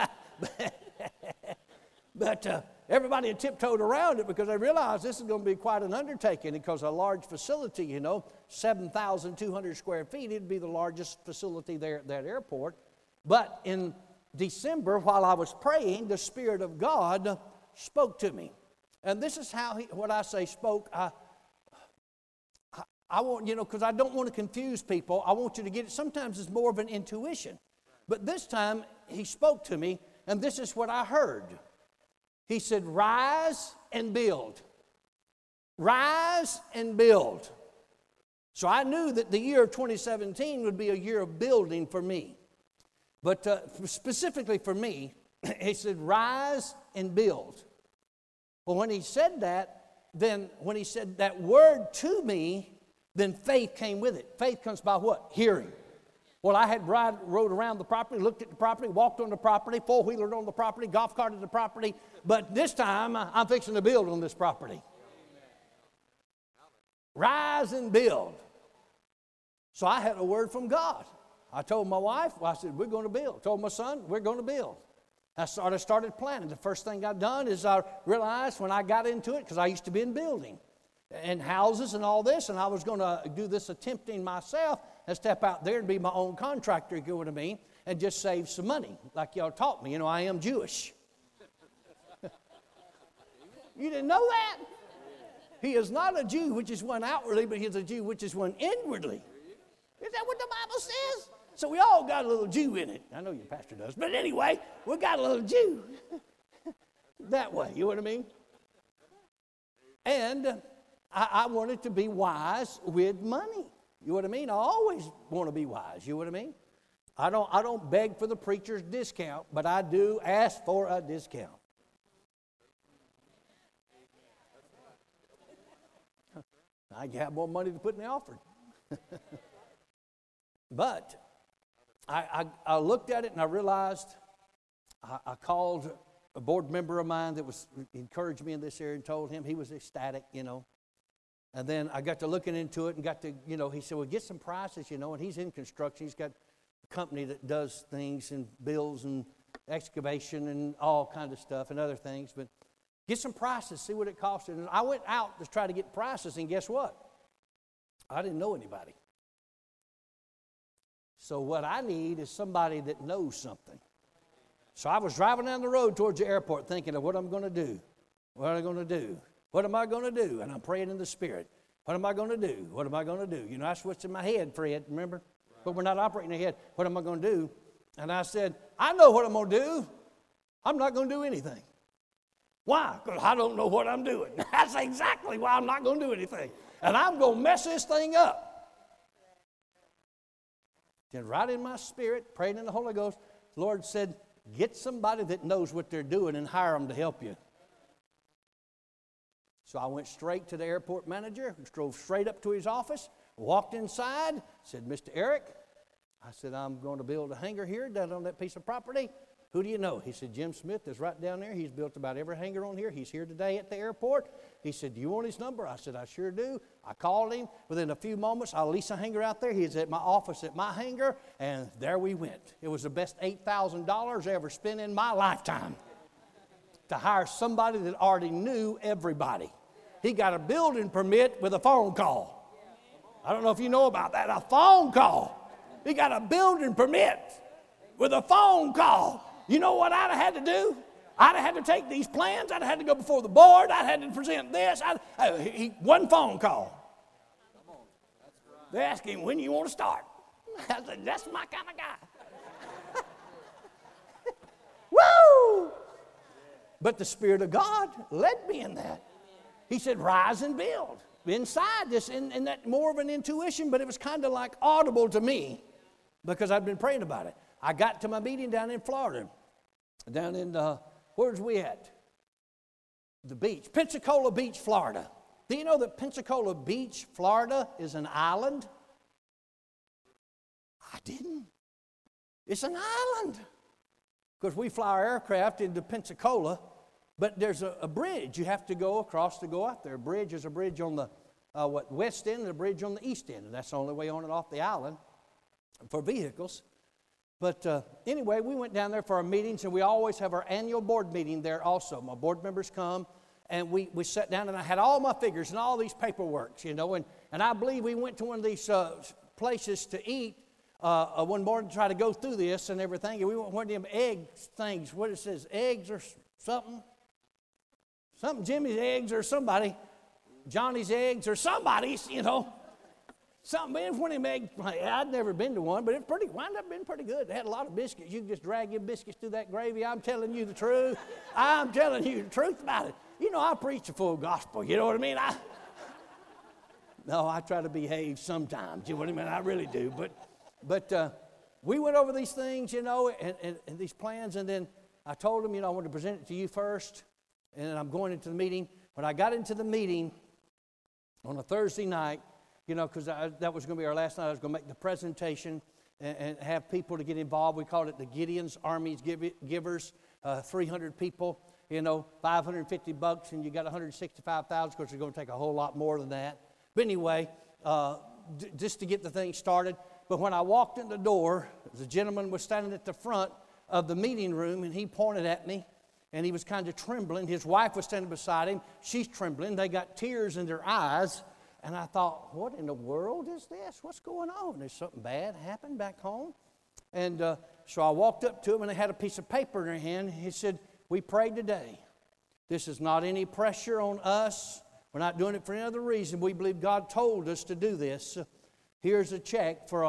But everybody had tiptoed around it because they realized this is going to be quite an undertaking, because a large facility, 7,200 square feet, it'd be the largest facility there at that airport. But in December, while I was praying, the Spirit of God spoke to me. And this is how what I say spoke. I want, because I don't want to confuse people. I want you to get it. Sometimes it's more of an intuition. But this time, he spoke to me, and this is what I heard. He said, rise and build. Rise and build. So I knew that the year of 2017 would be a year of building for me. But specifically for me, he said, rise and build. Well, when he said that, then when he said that word to me, then faith came with it. Faith comes by what? Hearing. Well, I had rode around the property, looked at the property, walked on the property, four-wheelered on the property, golf carted the property. But this time, I'm fixing to build on this property. Rise and build. So I had a word from God. I told my wife, I said, we're going to build. Told my son, we're going to build. I started planning. The first thing I done is I realized when I got into it, because I used to be in building and houses and all this, and I was going to do this attempting myself and step out there and be my own contractor, you know what I mean, and just save some money, like y'all taught me. I am Jewish. You didn't know that? He is not a Jew which is one outwardly, but he is a Jew which is one inwardly. Is that what the Bible says? So we all got a little Jew in it. I know your pastor does. But anyway, we got a little Jew. That way, you know what I mean? And I wanted to be wise with money. You know what I mean? I always want to be wise. You know what I mean? I don't beg for the preacher's discount, but I do ask for a discount. I have more money to put in the offering. But I looked at it and I realized I called a board member of mine that was encouraged me in this area and told him. He was ecstatic, And then I got to looking into it and got to, he said, well, get some prices, and he's in construction. He's got a company that does things and builds and excavation and all kind of stuff and other things. But get some prices, see what it costs. And I went out to try to get prices, and guess what? I didn't know anybody. So what I need is somebody that knows something. So I was driving down the road towards the airport thinking of what I'm going to do. What am I going to do? What am I going to do? And I'm praying in the Spirit. What am I going to do? What am I going to do? That's what's in my head, Fred, remember? Right. But we're not operating in the head. What am I going to do? And I said, I know what I'm going to do. I'm not going to do anything. Why? Because I don't know what I'm doing. That's exactly why I'm not going to do anything. And I'm going to mess this thing up. Then right in my spirit, praying in the Holy Ghost, the Lord said, get somebody that knows what they're doing and hire them to help you. So I went straight to the airport manager, drove straight up to his office, walked inside, said, Mr. Eric, I said, I'm going to build a hangar here down on that piece of property. Who do you know? He said, Jim Smith is right down there. He's built about every hangar on here. He's here today at the airport. He said, do you want his number? I said, I sure do. I called him. Within a few moments, I'll lease a hangar out there. He's at my office at my hangar, and there we went. It was the best $8,000 I ever spent in my lifetime to hire somebody that already knew everybody. He got a building permit with a phone call. I don't know if you know about that, a phone call. He got a building permit with a phone call. You know what I'd have had to do? I'd have had to take these plans. I'd have had to go before the board. I'd have had to present this. One phone call. They asked him, when do you want to start? I said, that's my kind of guy. Woo! But the Spirit of God led me in that. He said, rise and build. Inside this, in that more of an intuition, but it was kind of like audible to me because I'd been praying about it. I got to my meeting down in Florida. Down in, where's we at? The beach. Pensacola Beach, Florida. Do you know that Pensacola Beach, Florida is an island? I didn't. It's an island. Because we fly our aircraft into Pensacola, but there's a bridge you have to go across to go out there. There's a bridge on the west end and a bridge on the east end, and that's the only way on and off the island for vehicles. But anyway, we went down there for our meetings, and we always have our annual board meeting there also. My board members come, and we sat down, and I had all my figures and all these paperworks, and I believe we went to one of these places to eat one morning to try to go through this and everything, and we went one of them egg things, what it says, eggs or something, Jimmy's eggs or somebody, Johnny's eggs or somebody's, something. It was one of them egg. I'd never been to one, but it wound up being pretty good. They had a lot of biscuits. You could just drag your biscuits through that gravy. I'm telling you the truth. I'm telling you the truth about it. I preach the full gospel. You know what I mean? I try to behave sometimes. You know what I mean? I really do. But we went over these things, and these plans, and then I told them, I want to present it to you first, and then I'm going into the meeting. When I got into the meeting on a Thursday night, because that was going to be our last night, I was going to make the presentation and have people to get involved. We called it the Gideon's Armies Givers, 300 people, $550, and you got $165,000, because it's going to take a whole lot more than that. But anyway, just to get the thing started. But when I walked in the door, the gentleman was standing at the front of the meeting room, and he pointed at me, and he was kind of trembling. His wife was standing beside him. She's trembling. They got tears in their eyes. And I thought, what in the world is this? What's going on? Is something bad happened back home? And so I walked up to him, and they had a piece of paper in their hand. He said, we prayed today. This is not any pressure on us. We're not doing it for any other reason. We believe God told us to do this. Here's a check for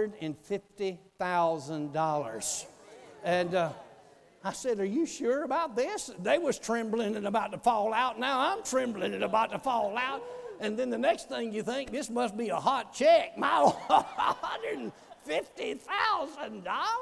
$150,000. And I said, are you sure about this? They was trembling and about to fall out. Now I'm trembling and about to fall out. And then the next thing you think, this must be a hot check. My $150,000. I'm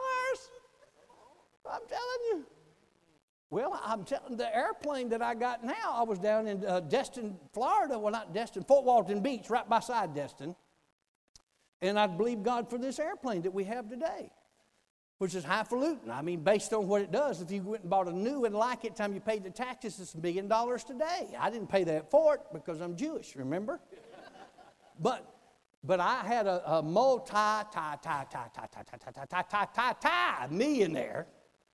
telling you. Well, I'm telling the airplane that I got now, I was down in Destin, Florida. Well, not Destin, Fort Walton Beach, right beside Destin. And I believe God for this airplane that we have today, which is highfalutin. I mean, based on what it does, if you went and bought a new one like it, time you paid the taxes, it's $1 million today. I didn't pay that for it because I'm Jewish, remember? But I had a millionaire,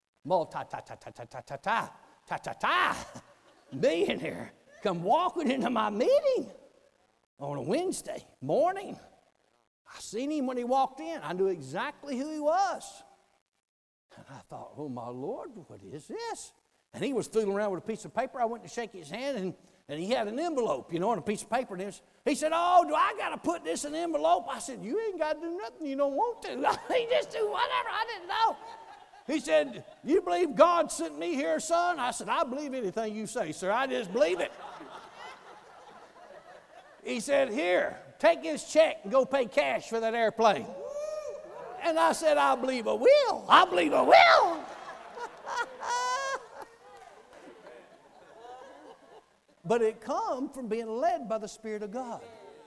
millionaire come walking into my meeting on a Wednesday morning. I seen him when he walked in. I knew exactly who he was. And I thought, oh, my Lord, what is this? And he was fooling around with a piece of paper. I went to shake his hand, and he had an envelope, and a piece of paper. And he said, oh, do I got to put this in an envelope? I said, you ain't got to do nothing you don't want to. He just do whatever. I didn't know. He said, you believe God sent me here, son? I said, I believe anything you say, sir. I just believe it. He said, here, take this check and go pay cash for that airplane. And I said, I believe I will. I believe I will. But it come from being led by the Spirit of God.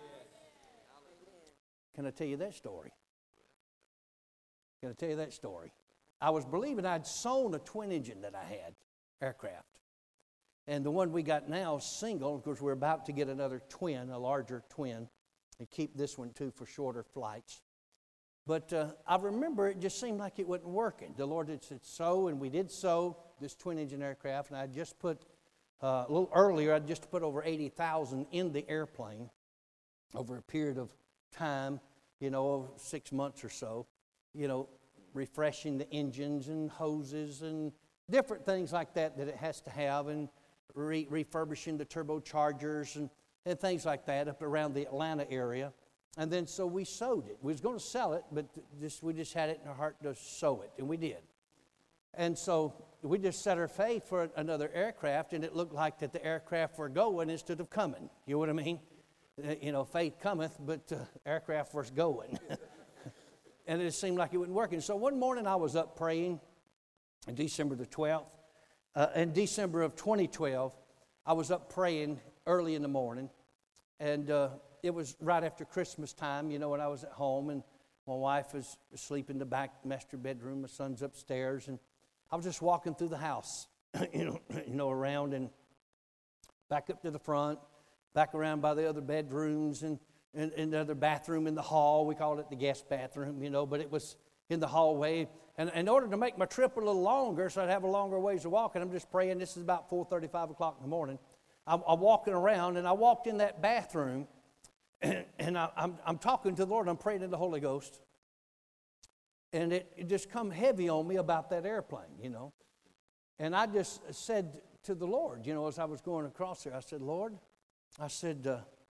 Can I tell you that story? Can I tell you that story? I was believing I'd sown a twin engine that I had, aircraft. And the one we got now is single, because we're about to get another twin, a larger twin, and keep this one too for shorter flights. But I remember it just seemed like it wasn't working. The Lord had said sow, and we did sow this twin engine aircraft, and I just put, a little earlier, I just put over $80,000 in the airplane over a period of time, 6 months or so, refreshing the engines and hoses and different things like that it has to have, and refurbishing the turbochargers and things like that up around the Atlanta area. And then so we sowed it. We was going to sell it, but we just had it in our heart to sow it, and we did. And so we just set our faith for another aircraft, and it looked like that the aircraft were going instead of coming. You know what I mean? Faith cometh, but aircraft was going. And it seemed like it wasn't working. So one morning I was up praying on December the 12th. In December of 2012, I was up praying early in the morning, and it was right after Christmas time, when I was at home, and My wife was asleep in the back master bedroom. My son's upstairs, and I was just walking through the house, around and back up to the front, back around by the other bedrooms and the other bathroom in the hall. We called it the guest bathroom, but it was in the hallway. And in order to make my trip a little longer, so I'd have a longer ways to walk, and I'm just praying. This is about 4:35 o'clock in the morning. I'm walking around, and I walked in that bathroom, and I'm talking to the Lord. I'm praying in the Holy Ghost. And it just come heavy on me about that airplane, And I just said to the Lord, as I was going across there, I said, Lord, I said,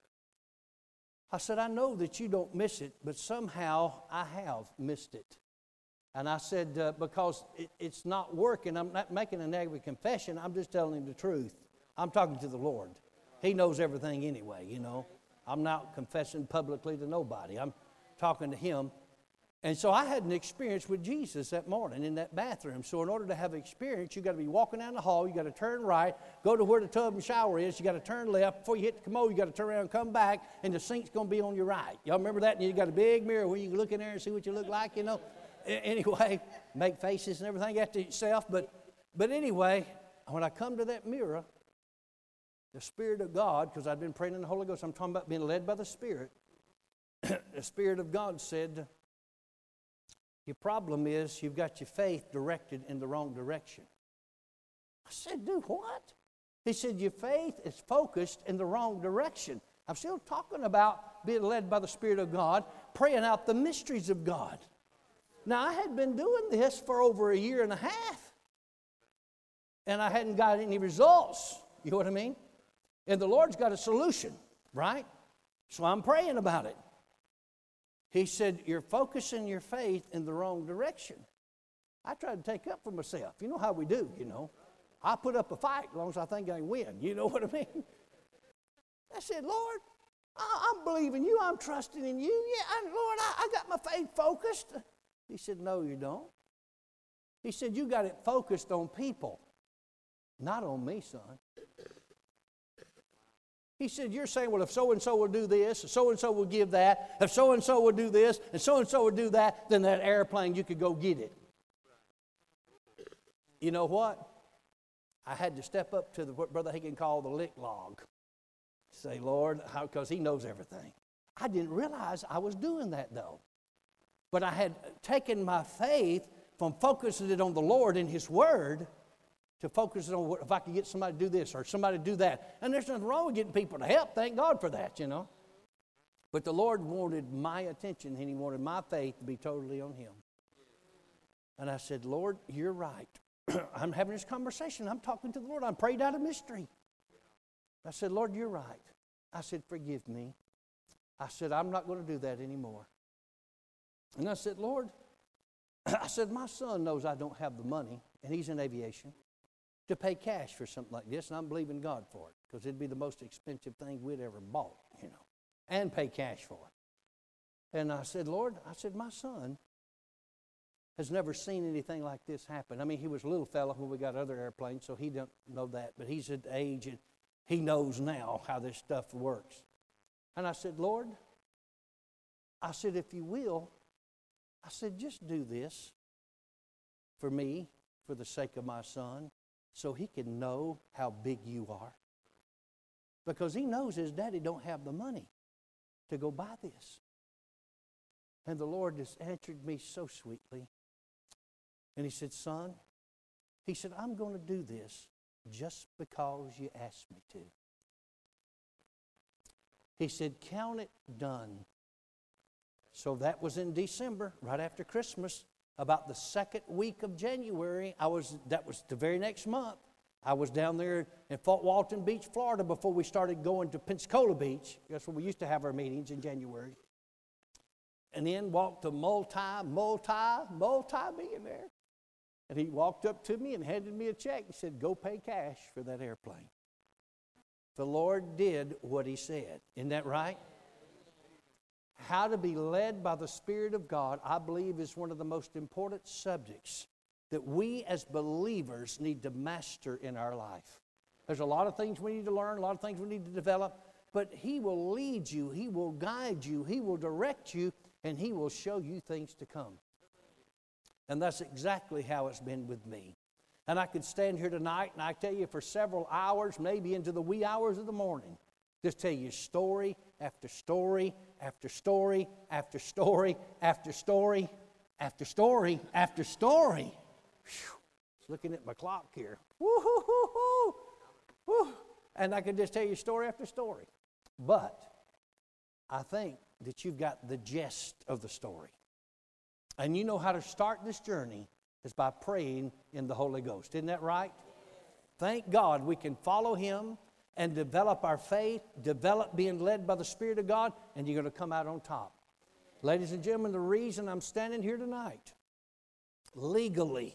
I know that you don't miss it, but somehow I have missed it. And I said, because it's not working. I'm not making a negative confession. I'm just telling him the truth. I'm talking to the Lord. He knows everything anyway, I'm not confessing publicly to nobody. I'm talking to him. And so I had an experience with Jesus that morning in that bathroom. So in order to have an experience, you got to be walking down the hall. You got to turn right, go to where the tub and shower is. You got to turn left. Before you hit the commode, you got to turn around and come back, and the sink's going to be on your right. Y'all remember that? And you got a big mirror where you can look in there and see what you look like, Anyway, make faces and everything after yourself. But anyway, when I come to that mirror, the Spirit of God, because I've been praying in the Holy Ghost, I'm talking about being led by the Spirit. The Spirit of God said, your problem is you've got your faith directed in the wrong direction. I said, do what? He said, your faith is focused in the wrong direction. I'm still talking about being led by the Spirit of God, praying out the mysteries of God. Now, I had been doing this for over a year and a half, and I hadn't got any results. You know what I mean? And the Lord's got a solution, right? So I'm praying about it. He said, you're focusing your faith in the wrong direction. I tried to take up for myself. You know how we do, I put up a fight as long as I think I can win. You know what I mean? I said, Lord, I'm believing you. I'm trusting in you. Yeah, Lord, I got my faith focused. He said, no, you don't. He said, you got it focused on people, not on me, son. He said, you're saying, well, if so-and-so will do this, if so-and-so will give that, if so-and-so will do this, and so-and-so will do that, then that airplane, you could go get it. You know what? I had to step up to what Brother Hagin called the lick log. Say, Lord, because he knows everything. I didn't realize I was doing that, though. But I had taken my faith from focusing it on the Lord and His Word to focus on what, if I could get somebody to do this or somebody to do that. And there's nothing wrong with getting people to help. Thank God for that, But the Lord wanted my attention, and He wanted my faith to be totally on Him. And I said, Lord, you're right. I'm having this conversation. I'm talking to the Lord. I'm prayed out a mystery. I said, Lord, you're right. I said, forgive me. I said, I'm not going to do that anymore. And I said, Lord, I said, my son knows I don't have the money, and he's in aviation, to pay cash for something like this, and I'm believing God for it, because it'd be the most expensive thing we'd ever bought, and pay cash for it. And I said, Lord, my son has never seen anything like this happen. I mean, he was a little fella when we got other airplanes, so he don't know that, but he's at age, and he knows now how this stuff works. And I said, Lord, I said, if you will, I said, just do this for me, for the sake of my son, so he can know how big you are. Because he knows his daddy don't have the money to go buy this. And the Lord just answered me so sweetly. And He said, son, He said, I'm going to do this just because you asked me to. He said, count it done. So that was in December, right after Christmas. About the second week of January, that was the very next month. I was down there in Fort Walton Beach, Florida, before we started going to Pensacola Beach. That's where we used to have our meetings in January. And then walked a multi-millionaire. And he walked up to me and handed me a check. He said, go pay cash for that airplane. The Lord did what He said. Isn't that right? How to be led by the Spirit of God, I believe, is one of the most important subjects that we as believers need to master in our life. There's a lot of things we need to learn, a lot of things we need to develop, but He will lead you, He will guide you, He will direct you and He will show you things to come. And that's exactly how it's been with me. And I could stand here tonight, and I tell you for several hours, maybe into the wee hours of the morning, just tell you story after story after story after story after story after story after story. Whew. Just looking at my clock here. Woo-hoo-hoo-hoo. Woo. And I could just tell you story after story. But I think that you've got the gist of the story. And you know how to start this journey is by praying in the Holy Ghost. Isn't that right? Thank God we can follow Him and develop our faith, develop being led by the Spirit of God, and you're going to come out on top. Ladies and gentlemen, the reason I'm standing here tonight, legally,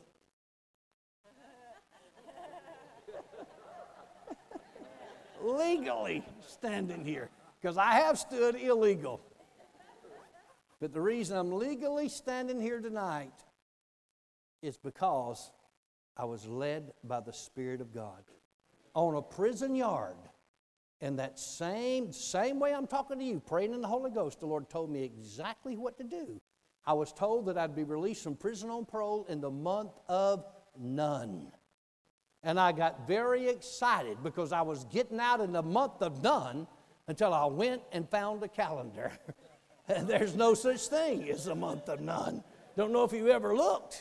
standing here, because I have stood illegal. But the reason I'm legally standing here tonight is because I was led by the Spirit of God on a prison yard. And that same way I'm talking to you, praying in the Holy Ghost, the Lord told me exactly what to do. I was told that I'd be released from prison on parole in the month of none. And I got very excited because I was getting out in the month of none until I went and found a calendar. And there's no such thing as a month of none. Don't know if you ever looked.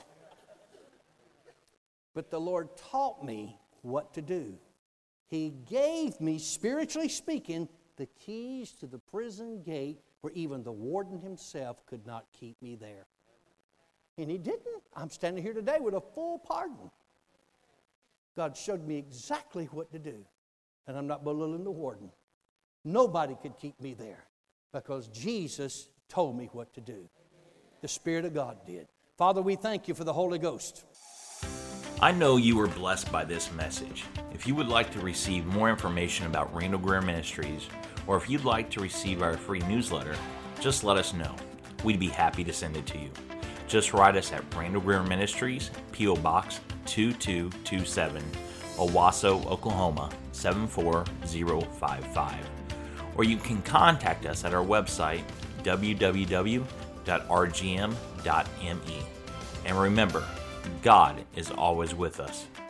But the Lord taught me what to do. He gave me, spiritually speaking, the keys to the prison gate where even the warden himself could not keep me there. And He didn't. I'm standing here today with a full pardon. God showed me exactly what to do. And I'm not belittling the warden. Nobody could keep me there because Jesus told me what to do. The Spirit of God did. Father, we thank You for the Holy Ghost. I know you were blessed by this message. If you would like to receive more information about Randall Greer Ministries, or if you'd like to receive our free newsletter, just let us know. We'd be happy to send it to you. Just write us at Randall Greer Ministries, P.O. Box 2227, Owasso, Oklahoma 74055. Or you can contact us at our website, www.rgm.me. And remember, God is always with us.